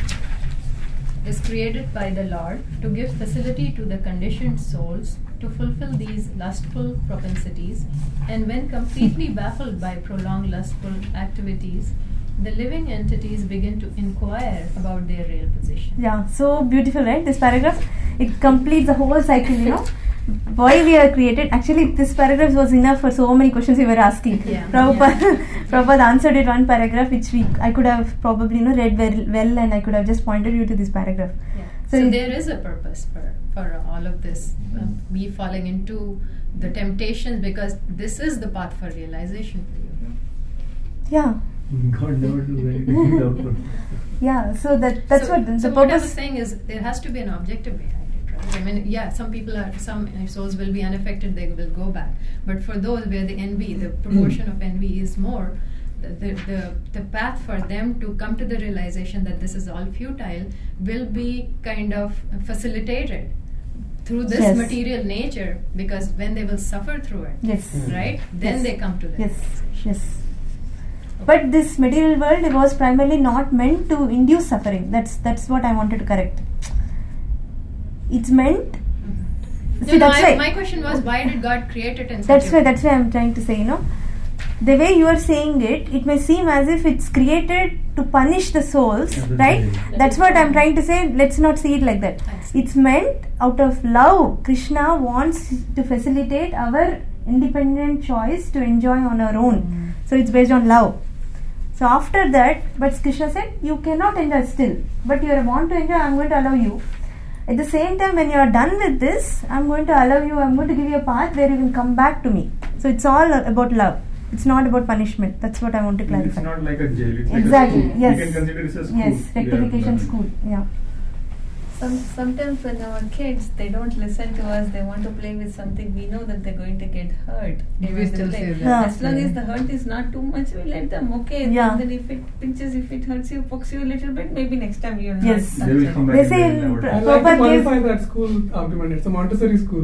is created by the Lord to give facility to the conditioned souls to fulfill these lustful propensities, and when completely baffled by prolonged lustful activities, the living entities begin to inquire about their real position. Yeah, so beautiful, right? This paragraph, it completes the whole cycle, you know. Why we are created. Actually, this paragraph was enough for so many questions we were asking. Yeah. Prabhupada, Yeah. Prabhupada answered it one paragraph which we I could have probably you know read well, well and I could have just pointed you to this paragraph. Yeah. So, So, it- there is a purpose for, for all of this. Um, we falling into the temptations because this is the path for realization for you. Yeah. God never do anything without purpose. Yeah, so that that's so, what the so what I was purpose. saying is there has to be an objective behind it, right? I mean, yeah, some people are, some uh, souls will be unaffected, they will go back. But for those where the envy, the proportion of envy is more, the, the, the, the path for them to come to the realization that this is all futile will be kind of facilitated through this Yes. material nature, because when they will suffer through it, Yes. right, then Yes. they come to the Yes. realization. Yes. But this material world was primarily not meant to induce suffering. That's that's what I wanted to correct. It's meant. No, See, no, that's I, why. my question was, why did God create it in such That's a why. way? That's why I'm trying to say. You know, the way you are saying it, it may seem as if it's created to punish the souls, Yeah, that's right? right. That's what I'm trying to say. Let's not see it like that. I see. It's meant out of love. Krishna wants to facilitate our independent choice to enjoy on our own. So it's based on love. So after that, but Krishna said, you cannot enjoy still, but you want to enjoy, I'm going to allow you. At the same time, when you are done with this, I'm going to allow you, I'm going to give you a path where you can come back to me. So it's all about love. It's not about punishment. That's what I want to clarify. It's not like a jail. It's Exactly, like a school. yes. We can consider this a school. Yes, We are rectification learning. school. Yeah. Some, sometimes when our kids, they don't listen to us, they want to play with something, we know that they're going to get hurt. We Even still they play. say that. Yeah. As long as the hurt is not too much, we let them, okay. Yeah. And then if it pinches, if it hurts you, pokes you a little bit, maybe next time you'll Yes. not They will touch come it. back They say and in never pr- I touch. like to Prabhupada gives- modify that school argument. It's a Montessori school.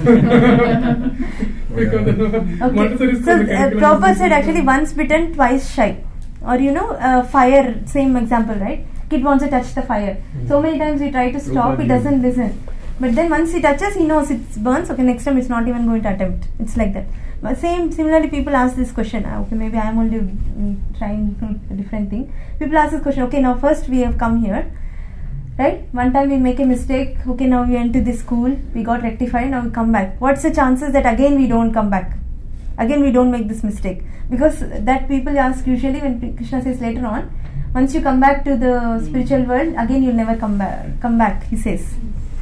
Because Okay. Montessori So school. the uh, curriculum Prabhupada is said actually once bitten, twice shy. Or you know, uh, fire, same example, right? Kid wants to touch the fire. So many times we try to stop, he Prabhupada doesn't listen. But then once he touches, he knows it burns. Okay, next time it's not even going to attempt. It's like that. But same, similarly, people ask this question. ah, Okay, maybe I am only mm, trying a different thing. People ask this question. Okay, now first we have come here, right? One time we make a mistake. Okay, now we went to this school. We got rectified. Now we come back. What's the chances that again we don't come back? Again we don't make this mistake? Because that people ask usually when Krishna says later on, once you come back to the spiritual world, again you'll never come back. Come back, he says.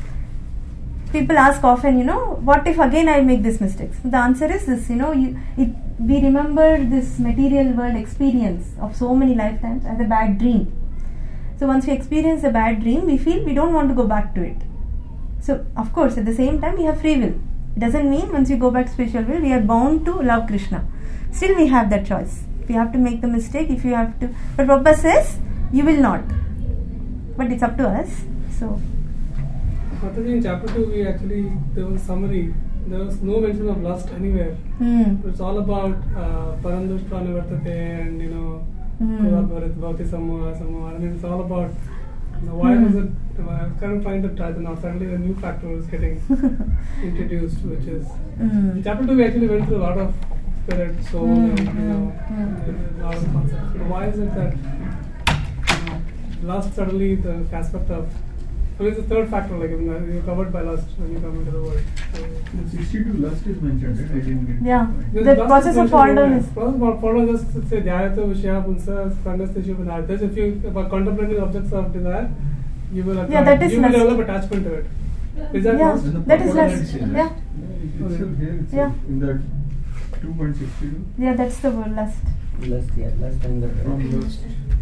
People ask often, you know, what if again I make this mistake? So the answer is this, you know, you, it, we remember this material world experience of so many lifetimes as a bad dream. So once we experience a bad dream, we feel we don't want to go back to it. So of course, at the same time, we have free will. It doesn't mean once you go back to spiritual world, we are bound to love Krishna. Still, we have that choice. If you have to make the mistake, if you have to, but Prabhupada says you will not. But it's up to us. So. Mataji, in chapter two, we actually, there was summary. There was no mention of lust anywhere. Hmm. It's all about uh, Parandushta Nivartate and, you know, Hmm. Kuladvarit, Bhakti Samoha, Samoha. I mean, it's all about, you know, why Hmm. was it, I was trying to find the title now. Suddenly a new factor was getting introduced, which is, Hmm. in chapter two, we actually went through a lot of spirit, soul, Hmm, and, you hmm, know, hmm. a lot of concepts. But why is it that, you know, lust suddenly the aspect of, I mean, it's the third factor, like, you're covered by lust when you come into the world. So, In sixty-two, lust is mentioned, right? I didn't get Yeah. it. There's The lust process is of fall down mentioned is- nowhere. Process of fall down just say Dhyayata Vishya Punsa Skangastishu Vinaya. There's if you if are contemplating objects of desire, you will Yeah, that is you will lust. develop attachment to it. Is that Yeah, lust? In the that is Prabhupada lust. it says Yeah. lust. It's itself here, it's Yeah. in that two point six two. Yeah, that's the word lust. Lust, yeah, lust and the From lust.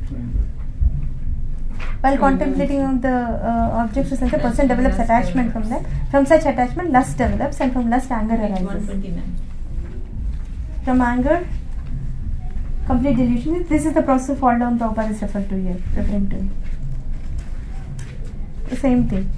While contemplating on the uh, objects of sense, the person develops attachment from that. From such attachment, lust develops, and from lust, anger one arises. twenty-nine. From anger, complete delusion. This is the process of fall down Prabhupada is referred to here, referring to. The same thing.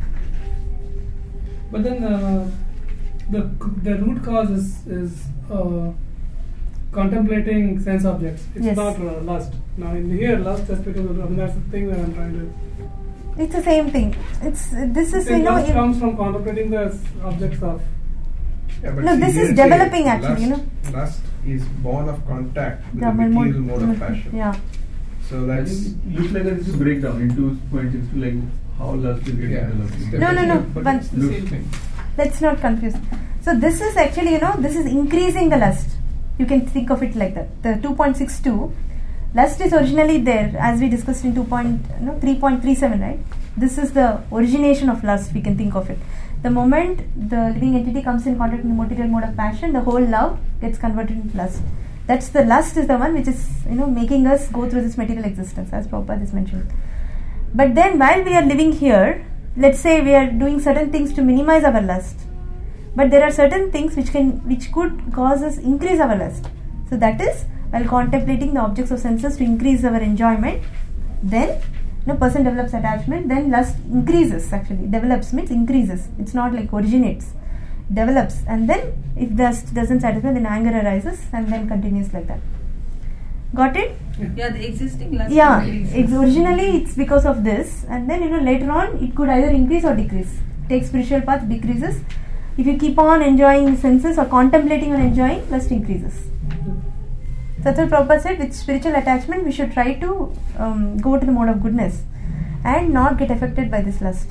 But then uh, the the root cause is is uh, contemplating sense objects. It's Yes. not uh, lust. Now in here, lust just because of, I mean, that's the thing that I'm trying to. It's the same thing. It's this is Then you know. lust in- comes from contemplating the s- objects of. Yeah, but No, see, this here is it says developing actually, you lust, know. Lust is born of contact with Yeah, the but material more- mode of passion. Yeah. So I that's think it looks like there is a breakdown in two point six two, like how lust is getting yeah. developed. it's No, no, no, definitely- But one- it's the Looks- same thing. Let's not confuse. So this is actually, you know, this is increasing the lust. You can think of it like that. The two point six two, lust is originally there, as we discussed in two point, no, three point three seven, right? This is the origination of lust, we can think of it. The moment the living entity comes in contact with the material mode of passion, the whole love gets converted into lust. That's the lust is the one which is, you know, making us go through this material existence, as Prabhupada is mentioning. But then while we are living here, let's say we are doing certain things to minimize our lust. But there are certain things which can which could cause us increase our lust. So that is while contemplating the objects of senses to increase our enjoyment, then you know, person develops attachment, then lust increases actually. Develops means increases. It's not like originates. Develops, and then if lust doesn't satisfy, then anger arises and then continues like that. Got it? Yeah, the existing lust. Yeah, increases. it's originally it's because of this, and then you know later on it could either increase or decrease. Take spiritual path, decreases. If you keep on enjoying senses or contemplating or enjoying, lust increases. That's what Prabhupada said. With spiritual attachment, we should try to um, go to the mode of goodness and not get affected by this lust.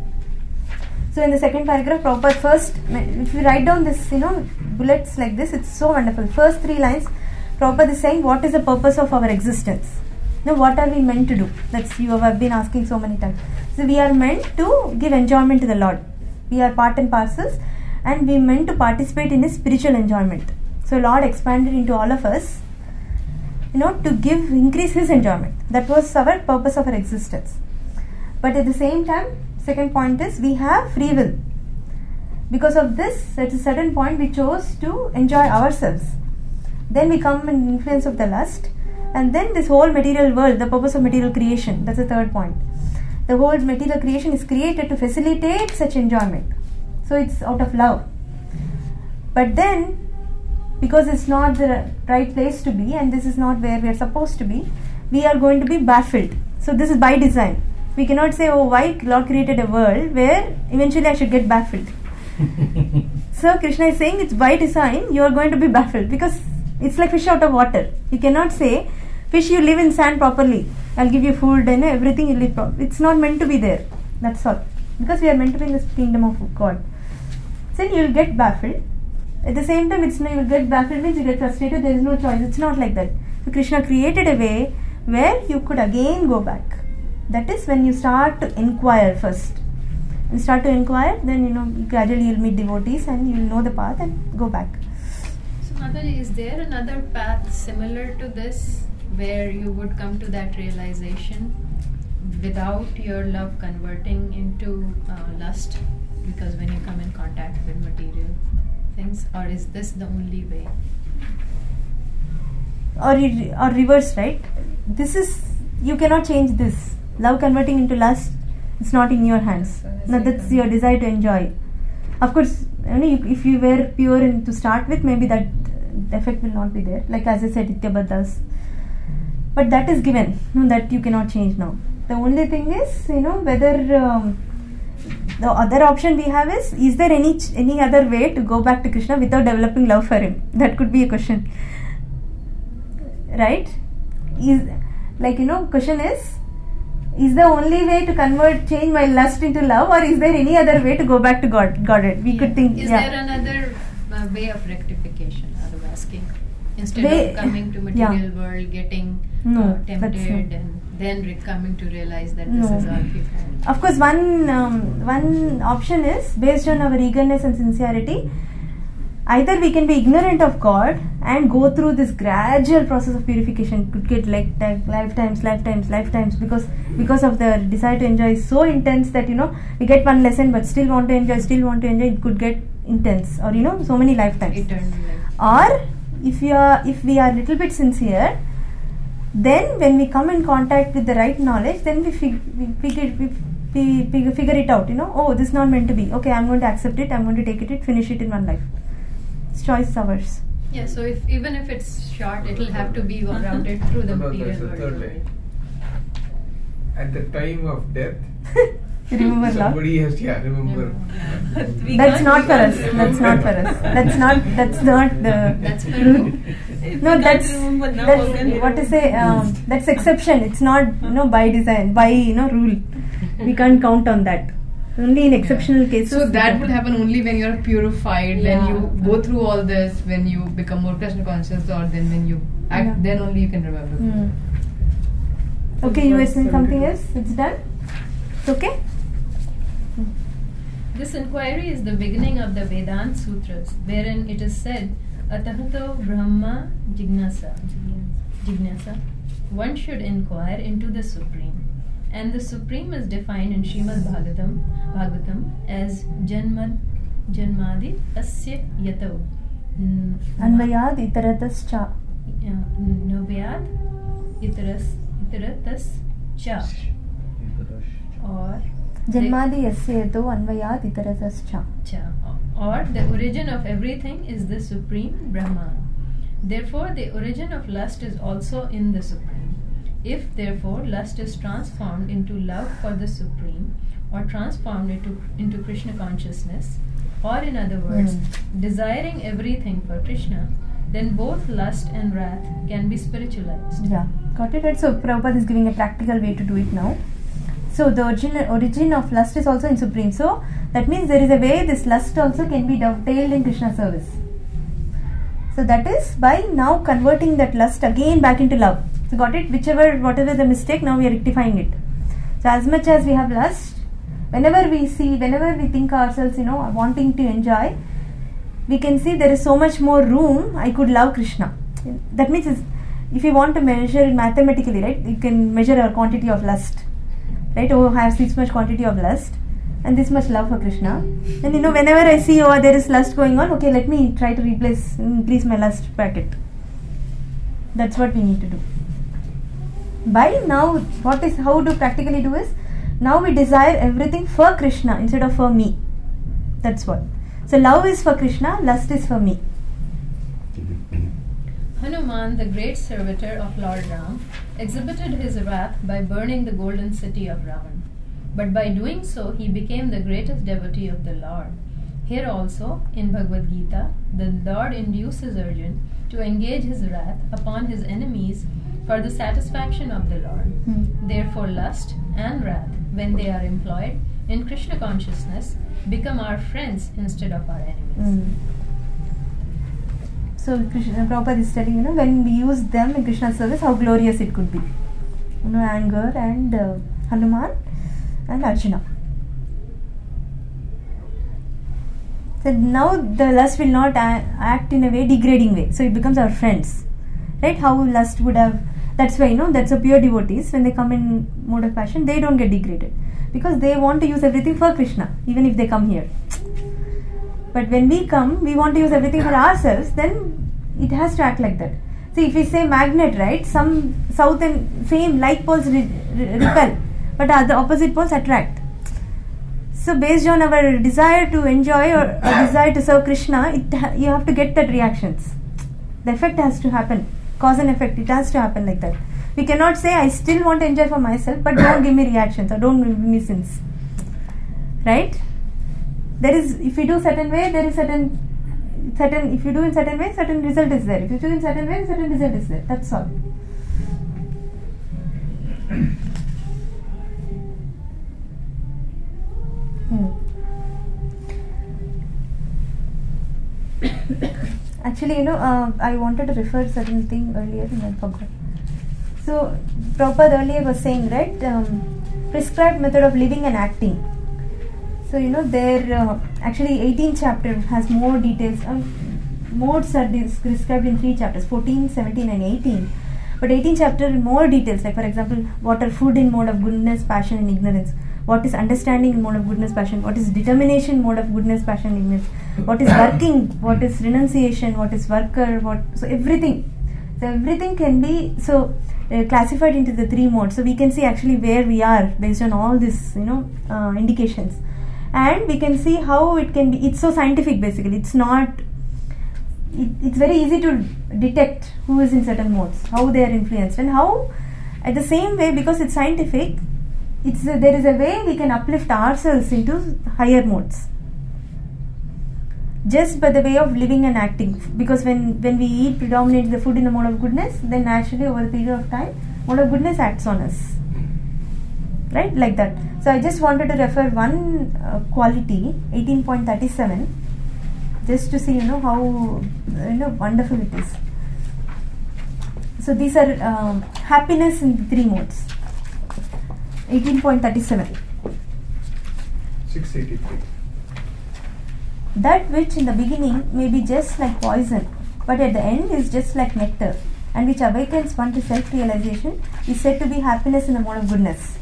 So in the second paragraph, Prabhupada first, if you write down this, you know, bullets like this, it's so wonderful. First three lines, Prabhupada is saying what is the purpose of our existence. Now, what are we meant to do? That's you have been asking so many times. So we are meant to give enjoyment to the Lord. We are part and parcels, and we are meant to participate in His spiritual enjoyment. So Lord expanded into all of us, you know, to give increase His enjoyment. That was our purpose of our existence. But at the same time, second point is we have free will. Because of this, at a certain point we chose to enjoy ourselves. Then we come in influence of the lust, and then this whole material world, the purpose of material creation, that's the third point. The whole material creation is created to facilitate such enjoyment. So it's out of love. But then, because it's not the right place to be and this is not where we are supposed to be, we are going to be baffled. So this is by design. We cannot say, oh, why Lord created a world where eventually I should get baffled. So Krishna is saying it's by design you are going to be baffled, because it's like fish out of water. You cannot say, fish, you live in sand properly, I'll give you food and everything, you live properly. It's not meant to be there. That's all. Because we are meant to be in this kingdom of God. So you will get baffled. At the same time, it's no, you will get baffled means you get frustrated, there is no choice. It's not like that. So Krishna created a way where you could again go back. That is when you start to inquire first. You start to inquire, then you know gradually you'll meet devotees and you'll know the path and go back. So Mataji, is there another path similar to this where you would come to that realization without your love converting into uh, lust? Because when you come in contact with material things, or is this the only way? Or you, or reverse, right? This is, you cannot change this. Love converting into lust, it's not in your hands. No, that's your desire to enjoy. Of course, only if you were pure in, to start with, maybe that effect will not be there. Like as I said, Ityabha does. But that is given. No, that you cannot change now. The only thing is, you know, whether um, the other option we have is, is there any ch- any other way to go back to Krishna without developing love for him? That could be a question. Right? Is, like, you know, question is, is the only way to convert, change my lust into love, or is there any other way to go back to God, Godhead? We yeah. could think, is yeah. there another uh, way of rectification, I was asking? Instead way, of coming to material yeah. world, getting no, uh, tempted and then re- coming to realize that this no. is all futile. Of course, one um, one option is, based on our eagerness and sincerity, either we can be ignorant of God and go through this gradual process of purification, could get like, like lifetimes, lifetimes, lifetimes, because because of the desire to enjoy is so intense that, you know, we get one lesson but still want to enjoy, still want to enjoy, it could get intense, or, you know, so many lifetimes. Eternal life. Or if we are if we are a little bit sincere, then when we come in contact with the right knowledge, then we, fig- we, figure, we, we, we figure it out, you know, oh, this is not meant to be, okay, I'm going to accept it, I'm going to take it, finish it in one life. It's choice is ours. Yeah, so if even if it's short, it'll have to be routed through the No, material that's the world. third line. At the time of death, Remember love? somebody has, yeah, remember. We That's can't not for us. remember. That's not for us. That's not. That's not the. That's for rule. If No, we that's can't remember now, how can that's we what to remember? say. Um, that's exception. It's not, you know, by design, by, you know, rule. We can't count on that. Only in exceptional cases. So we that can. would happen only when you're purified, Yeah. when you go through all this, when you become more Krishna conscious, or then when you act, Yeah. then only you can remember. Hmm. Okay, you were saying something else? It's done? It's okay? This inquiry is the beginning of the Vedanta Sutras, wherein it is said, Atahato Brahma Jignasa. Jignasa. One should inquire into the Supreme. And the Supreme is defined in Srimad Bhagavatam, Bhagavatam as Janmad, Janmadi Asya Yato. Anvayad itaratas cha. Novyad Itaras Itaratas Cha. Or Janmadi yasya yato anvayad itaratas cha. Cha. Or the origin of everything is the Supreme Brahman. Therefore, the origin of lust is also in the Supreme. If, therefore, lust is transformed into love for the Supreme, or transformed into, into Krishna consciousness, or in other words, Hmm. desiring everything for Krishna, then both lust and wrath can be spiritualized. Yeah, got it right. So Prabhupada is giving a practical way to do it now. So the origin, origin of lust is also in Supreme. So that means there is a way this lust also can be dovetailed in Krishna service. So that is by now converting that lust again back into love. So got it? Whichever, whatever the mistake, now we are rectifying it. So as much as we have lust, whenever we see, whenever we think ourselves, you know, wanting to enjoy, we can see there is so much more room, I could love Krishna. That means it's, if you want to measure it mathematically, right, you can measure a quantity of lust. Right? Oh, I have this much quantity of lust. and this much love for Krishna. And you know, whenever I see, oh, there is lust going on, okay, let me try to replace, increase my lust bracket. That's what we need to do. By now, what is, how to practically do is, now we desire everything for Krishna instead of for me. That's what. So love is for Krishna, lust is for me. Hanuman, the great servitor of Lord Ram, exhibited his wrath by burning the golden city of Ravan. But by doing so, he became the greatest devotee of the Lord. Here also, in Bhagavad Gita, the Lord induces Arjuna to engage his wrath upon his enemies for the satisfaction of the Lord. Hmm. Therefore, lust and wrath, when they are employed in Krishna consciousness, become our friends instead of our enemies. Mm. So Krishna, Prabhupada is telling, you know, when we use them in Krishna's service, how glorious it could be. You know, anger and uh, Hanuman and Arjuna. So now the lust will not a- act in a way, degrading way. So it becomes our friends. Right? How lust would have, that's why, you know, that's a pure devotees, when they come in mode of passion, they don't get degraded. Because they want to use everything for Krishna, even if they come here. But when we come, we want to use everything for ourselves, then it has to act like that. See, if we say magnet, right, some south and same like poles re- re- repel, but other opposite poles attract. So based on our desire to enjoy or a desire to serve Krishna, it ha- you have to get that reactions. The effect has to happen. Cause and effect, it has to happen like that. We cannot say, I still want to enjoy for myself, but don't give me reactions or don't give me sins. Right? There is, if you do certain way, there is certain, certain, if you do in certain way, certain result is there. If you do in certain way, certain result is there. That's all. Hmm. Actually, you know, uh, I wanted to refer certain thing earlier and I forgot. So, Prabhupada earlier was saying, right, um, prescribed method of living and acting. So, you know, there, uh, actually eighteenth chapter has more details. Um, modes are dis- described in three chapters, fourteen, seventeen and eighteen. But eighteenth chapter more details, like for example, what are food in mode of goodness, passion and ignorance. What is understanding in mode of goodness, passion. What is determination mode of goodness, passion and ignorance. What is working, what is renunciation, what is worker, what, so everything. So everything can be, so uh, classified into the three modes. So we can see actually where we are based on all this, you know, uh, indications. And we can see how it can be, it's so scientific basically, it's not, it, it's very easy to detect who is in certain modes, how they are influenced and how at the same way, because it's scientific, it's a, there is a way we can uplift ourselves into higher modes. Just by the way of living and acting, because when, when we eat predominantly the food in the mode of goodness, then naturally over a period of time, mode of goodness acts on us. Right? Like that. So I just wanted to refer one uh, quality, eighteen point thirty-seven, just to see, you know, how you know wonderful it is. So these are um, happiness in the three modes. eighteen point thirty-seven. six eighty-three. That which in the beginning may be just like poison, but at the end is just like nectar, and which awakens one to self-realization, is said to be happiness in the mode of goodness.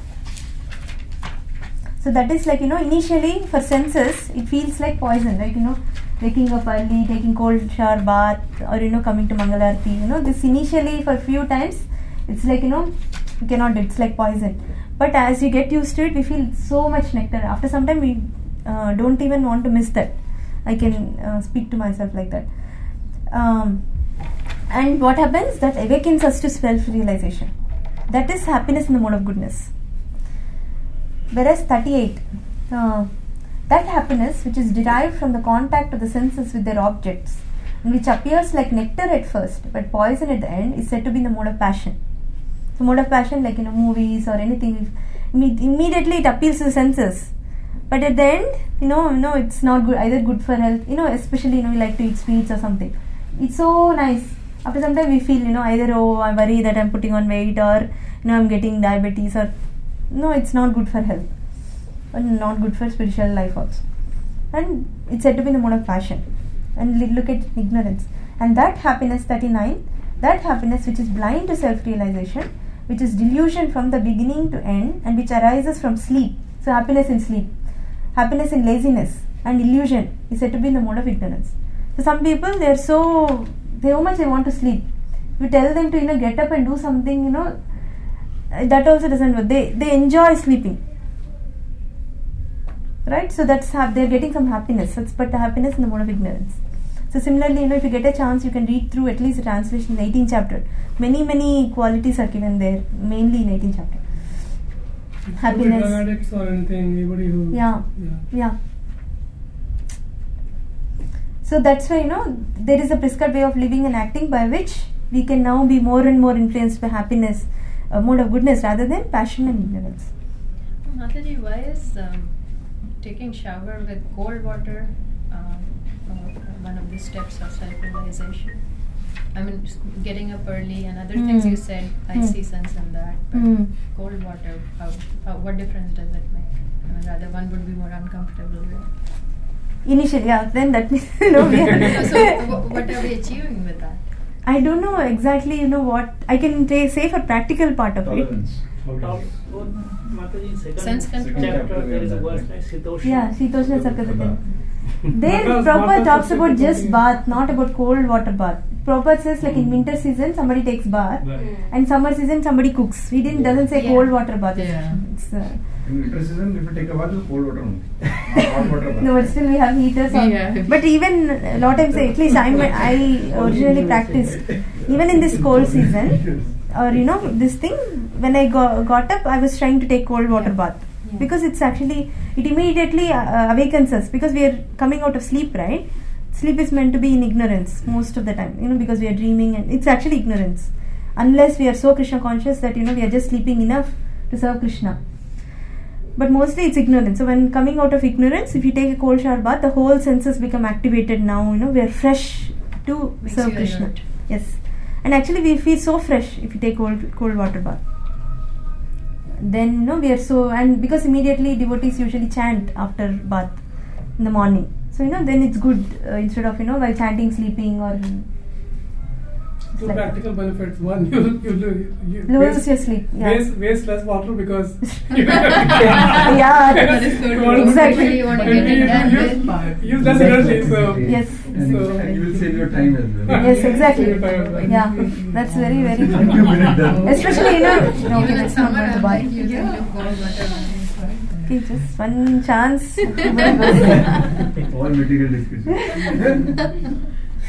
So that is like, you know, initially for senses, it feels like poison, right? You know, waking up early, taking cold shower bath, or, you know, coming to Mangalarti. You know, this initially for a few times, it's like, you know, you cannot do it, it's like poison. But as you get used to it, we feel so much nectar. After some time, we uh, don't even want to miss that. I can uh, speak to myself like that. Um, and what happens? That awakens us to self-realization. That is happiness in the mode of goodness. Whereas thirty-eight, uh, that happiness which is derived from the contact of the senses with their objects, and which appears like nectar at first, but poison at the end, is said to be in the mode of passion. So mode of passion, like, you know, movies or anything, imme- immediately it appeals to the senses. But at the end, you know, you know, it's not good, either good for health, you know, especially, you know, we like to eat sweets or something. It's so nice. After some time we feel, you know, either, oh, I worry that I'm putting on weight, or, you know, I'm getting diabetes, or, no, it's not good for health. And not good for spiritual life also. And it's said to be in the mode of passion. And look at ignorance. And that happiness, thirty-nine, that happiness which is blind to self-realization, which is delusion from the beginning to end, and which arises from sleep. So happiness in sleep. happiness in laziness and illusion is said to be in the mode of ignorance. So some people, they're so, they how much they want to sleep. If you tell them to, you know, get up and do something, you know, that also doesn't work. They they enjoy sleeping, right? So that's ha- they're getting some happiness. That's but the happiness in the mode of ignorance. So similarly, you know, if you get a chance, you can read through at least the translation in the eighteenth chapter. Many many qualities are given there, mainly in eighteenth chapter. Happiness. Drug addicts or anything, anybody who. Yeah. Yeah. Yeah. So that's why, you know, there is a prescribed way of living and acting by which we can now be more and more influenced by happiness, a mode of goodness, rather than passion and ignorance. Mataji, why is um, taking shower with cold water uh, uh, one of the steps of self-realization? I mean, s- getting up early and other Mm. things you said, I Mm. see sense in that. But Mm. cold water, how, how, what difference does it make? I mean, rather one would be more uncomfortable with. Initially, yeah, then that means, you know, we are So, w- what are we achieving with that? I don't know exactly, you know, what I can ta- say for practical part of it. Tolerance. Top, Mataji, second Sense control. chapter, there is a verse, right? Sitoshna. Yeah, Shitoshna Sarkadatan. There, Because Prabhupada water talks is about something just something- bath, not about cold water bath. Prabhupada says, like in winter season, somebody takes bath, Right. and summer season, somebody cooks. He didn't doesn't say Yeah. cold water bath. Yeah. It's, uh, In winter season, if you take a bath, it's cold water only. Not hot water bath. no, but still we have heaters. We on. have- But even a lot of times, at least I I originally practiced. Even in this cold season, or you know, this thing, when I go, got up, I was trying to take cold water bath. Yeah. Because it's actually, it immediately uh, awakens us, because we are coming out of sleep, right? Sleep is meant to be in ignorance most of the time, you know, because we are dreaming, and it's actually ignorance, unless we are so Krishna conscious that, you know, we are just sleeping enough to serve Krishna. But mostly it's ignorance. So when coming out of ignorance, if you take a cold shower bath, the whole senses become activated. Now, you know, we are fresh to Makes serve you Krishna. alert. Yes, and actually we feel so fresh if you take cold cold water bath. Then, you know, we are so, and because immediately devotees usually chant after bath in the morning. So, you know, then it's good uh, instead of, you know, while chanting, sleeping or Two like practical benefits. One, you you, lo- you lose waste, your sleep. Yeah. waste, waste less water because Yeah, That is so You true. want to- Exactly. You want to and get it you done use, with. use less energy. So Yes. And, So- and you will save your time as well. Yes, exactly. Save time as well. Yeah, that's very, very Thank you, minute done. Especially, you know, no, Even okay, in let's not summer, go to I'm bath. like using the cold water only. Okay, just one chance. All material discussion.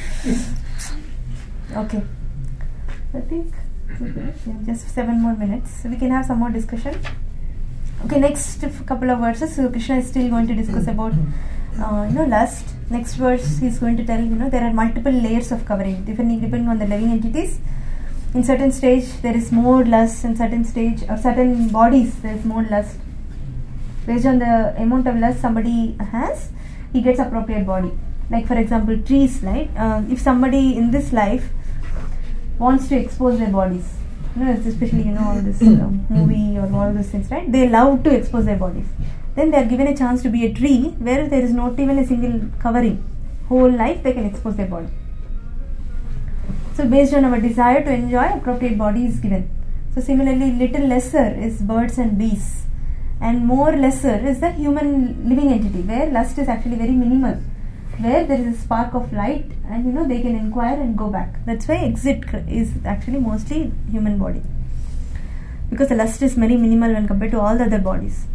Okay. I think yeah, just seven more minutes. So we can have some more discussion. Okay, next f- couple of verses. So Krishna is still going to discuss about uh, you know, lust. Next verse he's going to tell, you know, there are multiple layers of covering, depending depending on the living entities. In certain stage there is more lust, in certain stage or certain bodies there is more lust. Based on the amount of lust somebody has, he gets appropriate body. Like for example, trees, right? Uh, if somebody in this life wants to expose their bodies, you know, especially, you know, all this uh, movie or all those things, right? They love to expose their bodies. Then they are given a chance to be a tree where there is not even a single covering. Whole life they can expose their body. So based on our desire to enjoy, appropriate body is given. So similarly, little lesser is birds and beasts, and more lesser is the human living entity, where lust is actually very minimal, where there is a spark of light, and you know, they can inquire and go back. That's why exit cr- is actually mostly human body, because the lust is very minimal when compared to all the other bodies.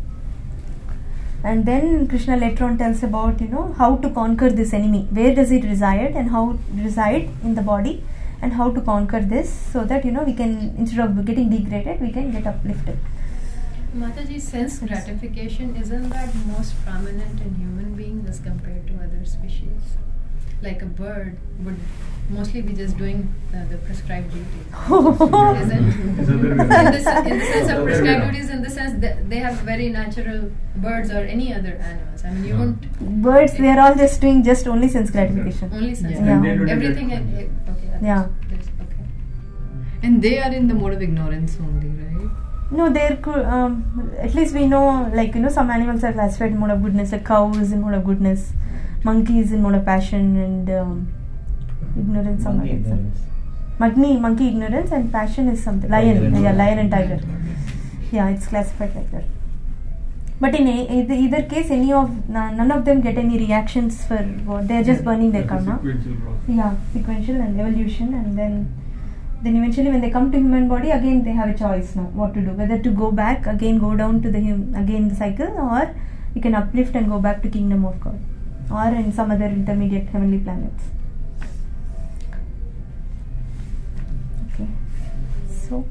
And then Krishna later on tells about, you know, how to conquer this enemy, where does it reside and how reside in the body, and how to conquer this, so that, you know, we can, instead of getting degraded, we can get uplifted. Mataji, sense gratification, isn't that most prominent in human beings as compared to other species? Like a bird would mostly be just doing uh, the prescribed duties. Isn't? It's other way In the, around. se- in the sense of Other way prescribed around. duties, in the sense that they have very natural birds or any other animals. I mean, you No. won't Birds, they are all just doing just only sense gratification. only sense. Yeah. And they don't Everything. get- I- I- okay. that Yeah. is- that's okay. And they are in the mode of ignorance only, right? No, there could, um, at least we know, like, you know, some animals are classified in mode of goodness, like cow is in mode of goodness, monkey is in mode of passion, and um, ignorance, some Monkey others. ignorance. Monkey, monkey ignorance, and passion is something. Lion, Tiger and yeah, tiger. lion and tiger. Yeah, it's classified like that. But in a, either, either case, any of none of them get any reactions for what they are just burning their karma. Sequential process. Yeah, sequential and evolution, and then then eventually when they come to human body, again they have a choice now what to do, whether to go back again, go down to the hum, again the cycle, or you can uplift and go back to kingdom of God, or in some other intermediate heavenly planets. Okay, so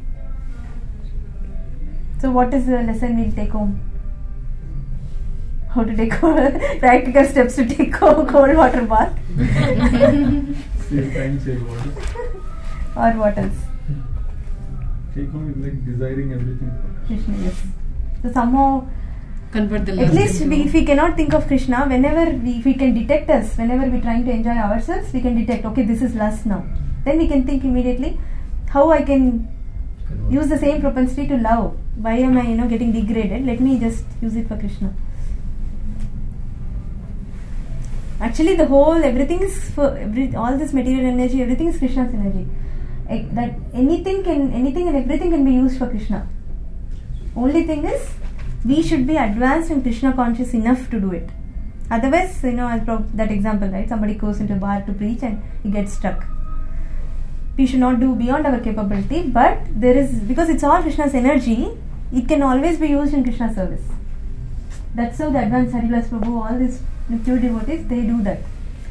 so what is the lesson we'll take home? How to take practical steps to take cold water bath. Save time, save water. Or what else? Take home is like desiring everything for Krishna, yes. So somehow, convert the at lust least into- we, if we cannot think of Krishna, whenever we, if we can detect us, whenever we're trying to enjoy ourselves, we can detect, okay, this is lust now. Then we can think immediately, how I can use the same propensity to love. Why am I, you know, getting degraded? Let me just use it for Krishna. Actually, the whole, everything is for every, all this material energy, everything is Krishna's energy. Eh, that anything can, anything and everything can be used for Krishna. Only thing is, we should be advanced and Krishna conscious enough to do it. Otherwise, you know, I'll pro- that example, right? Somebody goes into a bar to preach and he gets stuck. We should not do beyond our capability, but there is, because it's all Krishna's energy, it can always be used in Krishna's service. That's how the advanced Harilas Prabhu, all these pure devotees, they do that.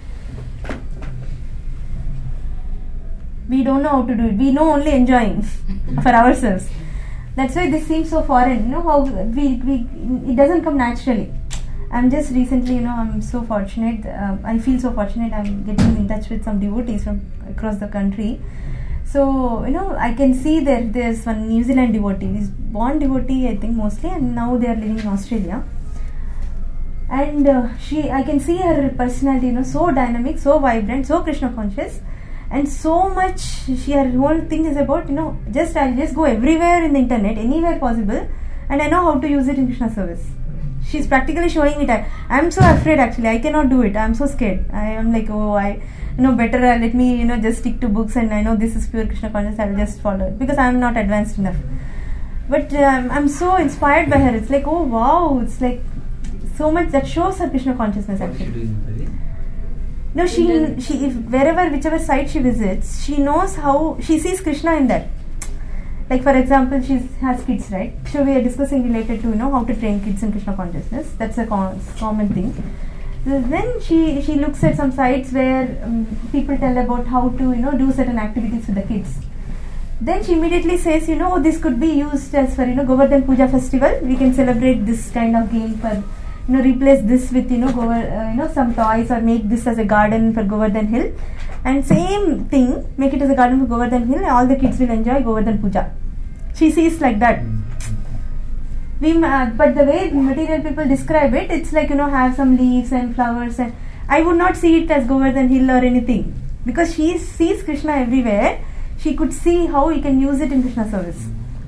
We don't know how to do it. We know only enjoying for ourselves. That's why this seems so foreign. You know how we, we it doesn't come naturally. I'm just recently, you know, I'm so fortunate. Uh, I feel so fortunate. I'm getting in touch with some devotees from across the country. So, you know, I can see that there's one New Zealand devotee. He's born devotee, I think, mostly, and now they are living in Australia. And uh, she, I can see her personality, you know, so dynamic, so vibrant, so Krishna conscious, and so much. She, her whole thing is about, you know, just I'll just go everywhere in the internet, anywhere possible, and I know how to use it in Krishna service. She's practically showing it. I, I'm so afraid actually. I cannot do it. I'm so scared. I am like, oh, I, you know, better uh, let me, you know, just stick to books, and I know this is pure Krishna conscious. I'll just follow it because I'm not advanced enough. But um, I'm so inspired by her. It's like, oh wow, it's like so much that shows her Krishna consciousness What is she actually. doing, Mataji? No, she she if wherever whichever site she visits, she knows how she sees Krishna in that. Like for example, she has kids, right? So we are discussing related to, you know, how to train kids in Krishna consciousness. That's a com- common thing. Then she she looks at some sites where um, people tell about how to, you know, do certain activities with the kids. Then she immediately says, you know, this could be used as for, you know, Govardhan Puja festival. We can celebrate this kind of game for, you know, replace this with, you know, Govar, uh, you know, some toys, or make this as a garden for Govardhan Hill. And same thing, make it as a garden for Govardhan Hill. All the kids will enjoy Govardhan Puja. She sees like that. We, uh, but the way material people describe it, it's like, you know, have some leaves and flowers, and I would not see it as Govardhan Hill or anything, because she sees Krishna everywhere. She could see how we can use it in Krishna service.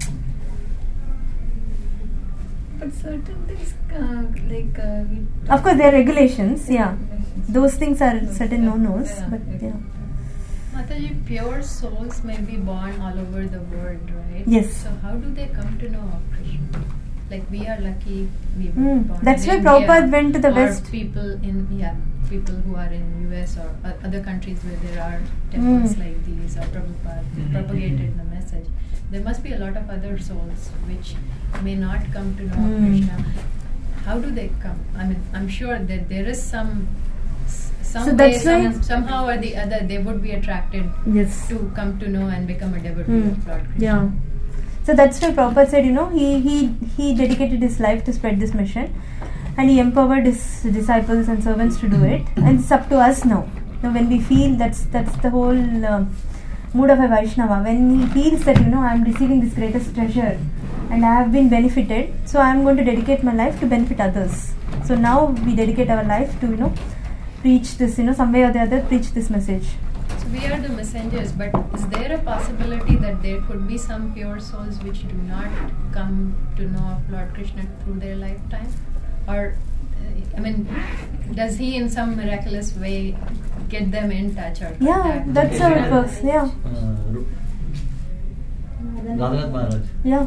But certain things, uh, like uh, we Of course, there are regulations. Yeah, regulations. those things are certain Yeah. no-nos. Yeah. But yeah, Mataji, pure souls may be born all over the world, right? Yes. So how do they come to know of Krishna? Like we are lucky we were Mm. born That's in why India, Prabhupada went to the or West. people in yeah, people who are in U S or uh, other countries where there are temples Mm. like these, or Prabhupada Mhm. propagated the message. There must be a lot of other souls which may not come to know of Mm. Krishna. How do they come? I mean, I'm sure that there is some s- some So way, that's some, why- somehow or the other they would be attracted yes. to come to know and become a devotee Mm. of Lord Krishna. Yeah. So that's why Prabhupada said, you know, he, he, he dedicated his life to spread this mission, and he empowered his disciples and servants to do it. And it's up to us now. Now when we feel, that's that's the whole uh, mood of a Vaishnava. When he feels that, you know, I am receiving this greatest treasure and I have been benefited, so I am going to dedicate my life to benefit others. So now we dedicate our life to, you know, preach this, you know, some way or the other, preach this message. So we are the messengers, but is there a possibility that there could be some pure souls which do not come to know of Lord Krishna through their lifetime? Or, uh, I mean, does he in some miraculous way get them in touch or Yeah, contact? that's how it works. Yeah, Uh, Ru- Radhanath Maharaj. yeah.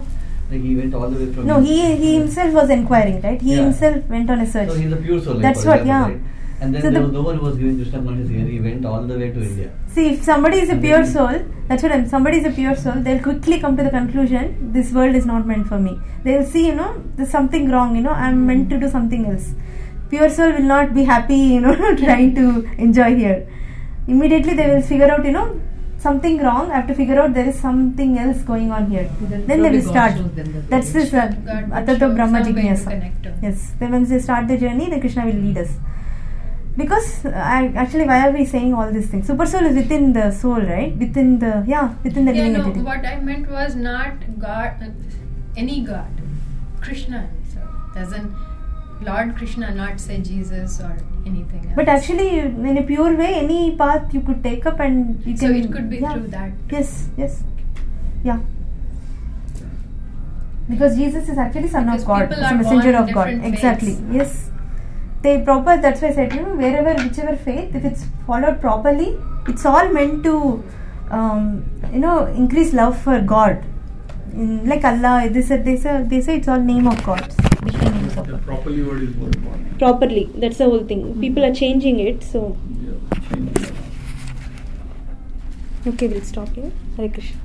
Like he went all the way from. No, he he himself was inquiring, right? He Yeah. himself went on a search. So he's a pure soul. Like, That's for what, example, yeah. Right? And then So there the- was no one who was giving Krishna consciousness here. He went all the way to India. See, if somebody is a And pure then- soul, that's what I'm. Somebody is a pure soul. They'll quickly come to the conclusion: this world is not meant for me. They'll see, you know, there's something wrong. You know, I'm meant to do something else. Pure soul will not be happy, you know, trying to enjoy here. Immediately they will figure out, you know, something wrong. I have to figure out there is something else going on here. Then Then they probably will God start. shows them the That's way. this uh, God will Atato show Brahma some way to Jignasa. connect to. Yes. Then once they start the journey, then Krishna will lead us. Because uh, I, actually, why are we saying all these things? Super soul is within the soul, right? Within the yeah, within the Yeah, living no, entity. what I meant was not God, uh, any God, Krishna himself. Doesn't Lord Krishna not say Jesus or anything else? But actually, in a pure way, any path you could take up and you So can. it could be yeah. through that. Yes, yes, yeah. Because Jesus is actually Son Because of God, people it's a are messenger born of God. different Exactly. faiths. Yes. They proper. That's why I said, you know, wherever, whichever faith, if it's followed properly, it's all meant to, um, you know, increase love for God. In, like Allah, they say, they say, they say it's all name of God. Different names of The God. properly word is more important. Properly. That's the whole thing. People are changing it. So Yeah, change. okay, we'll stop here. Hare Krishna.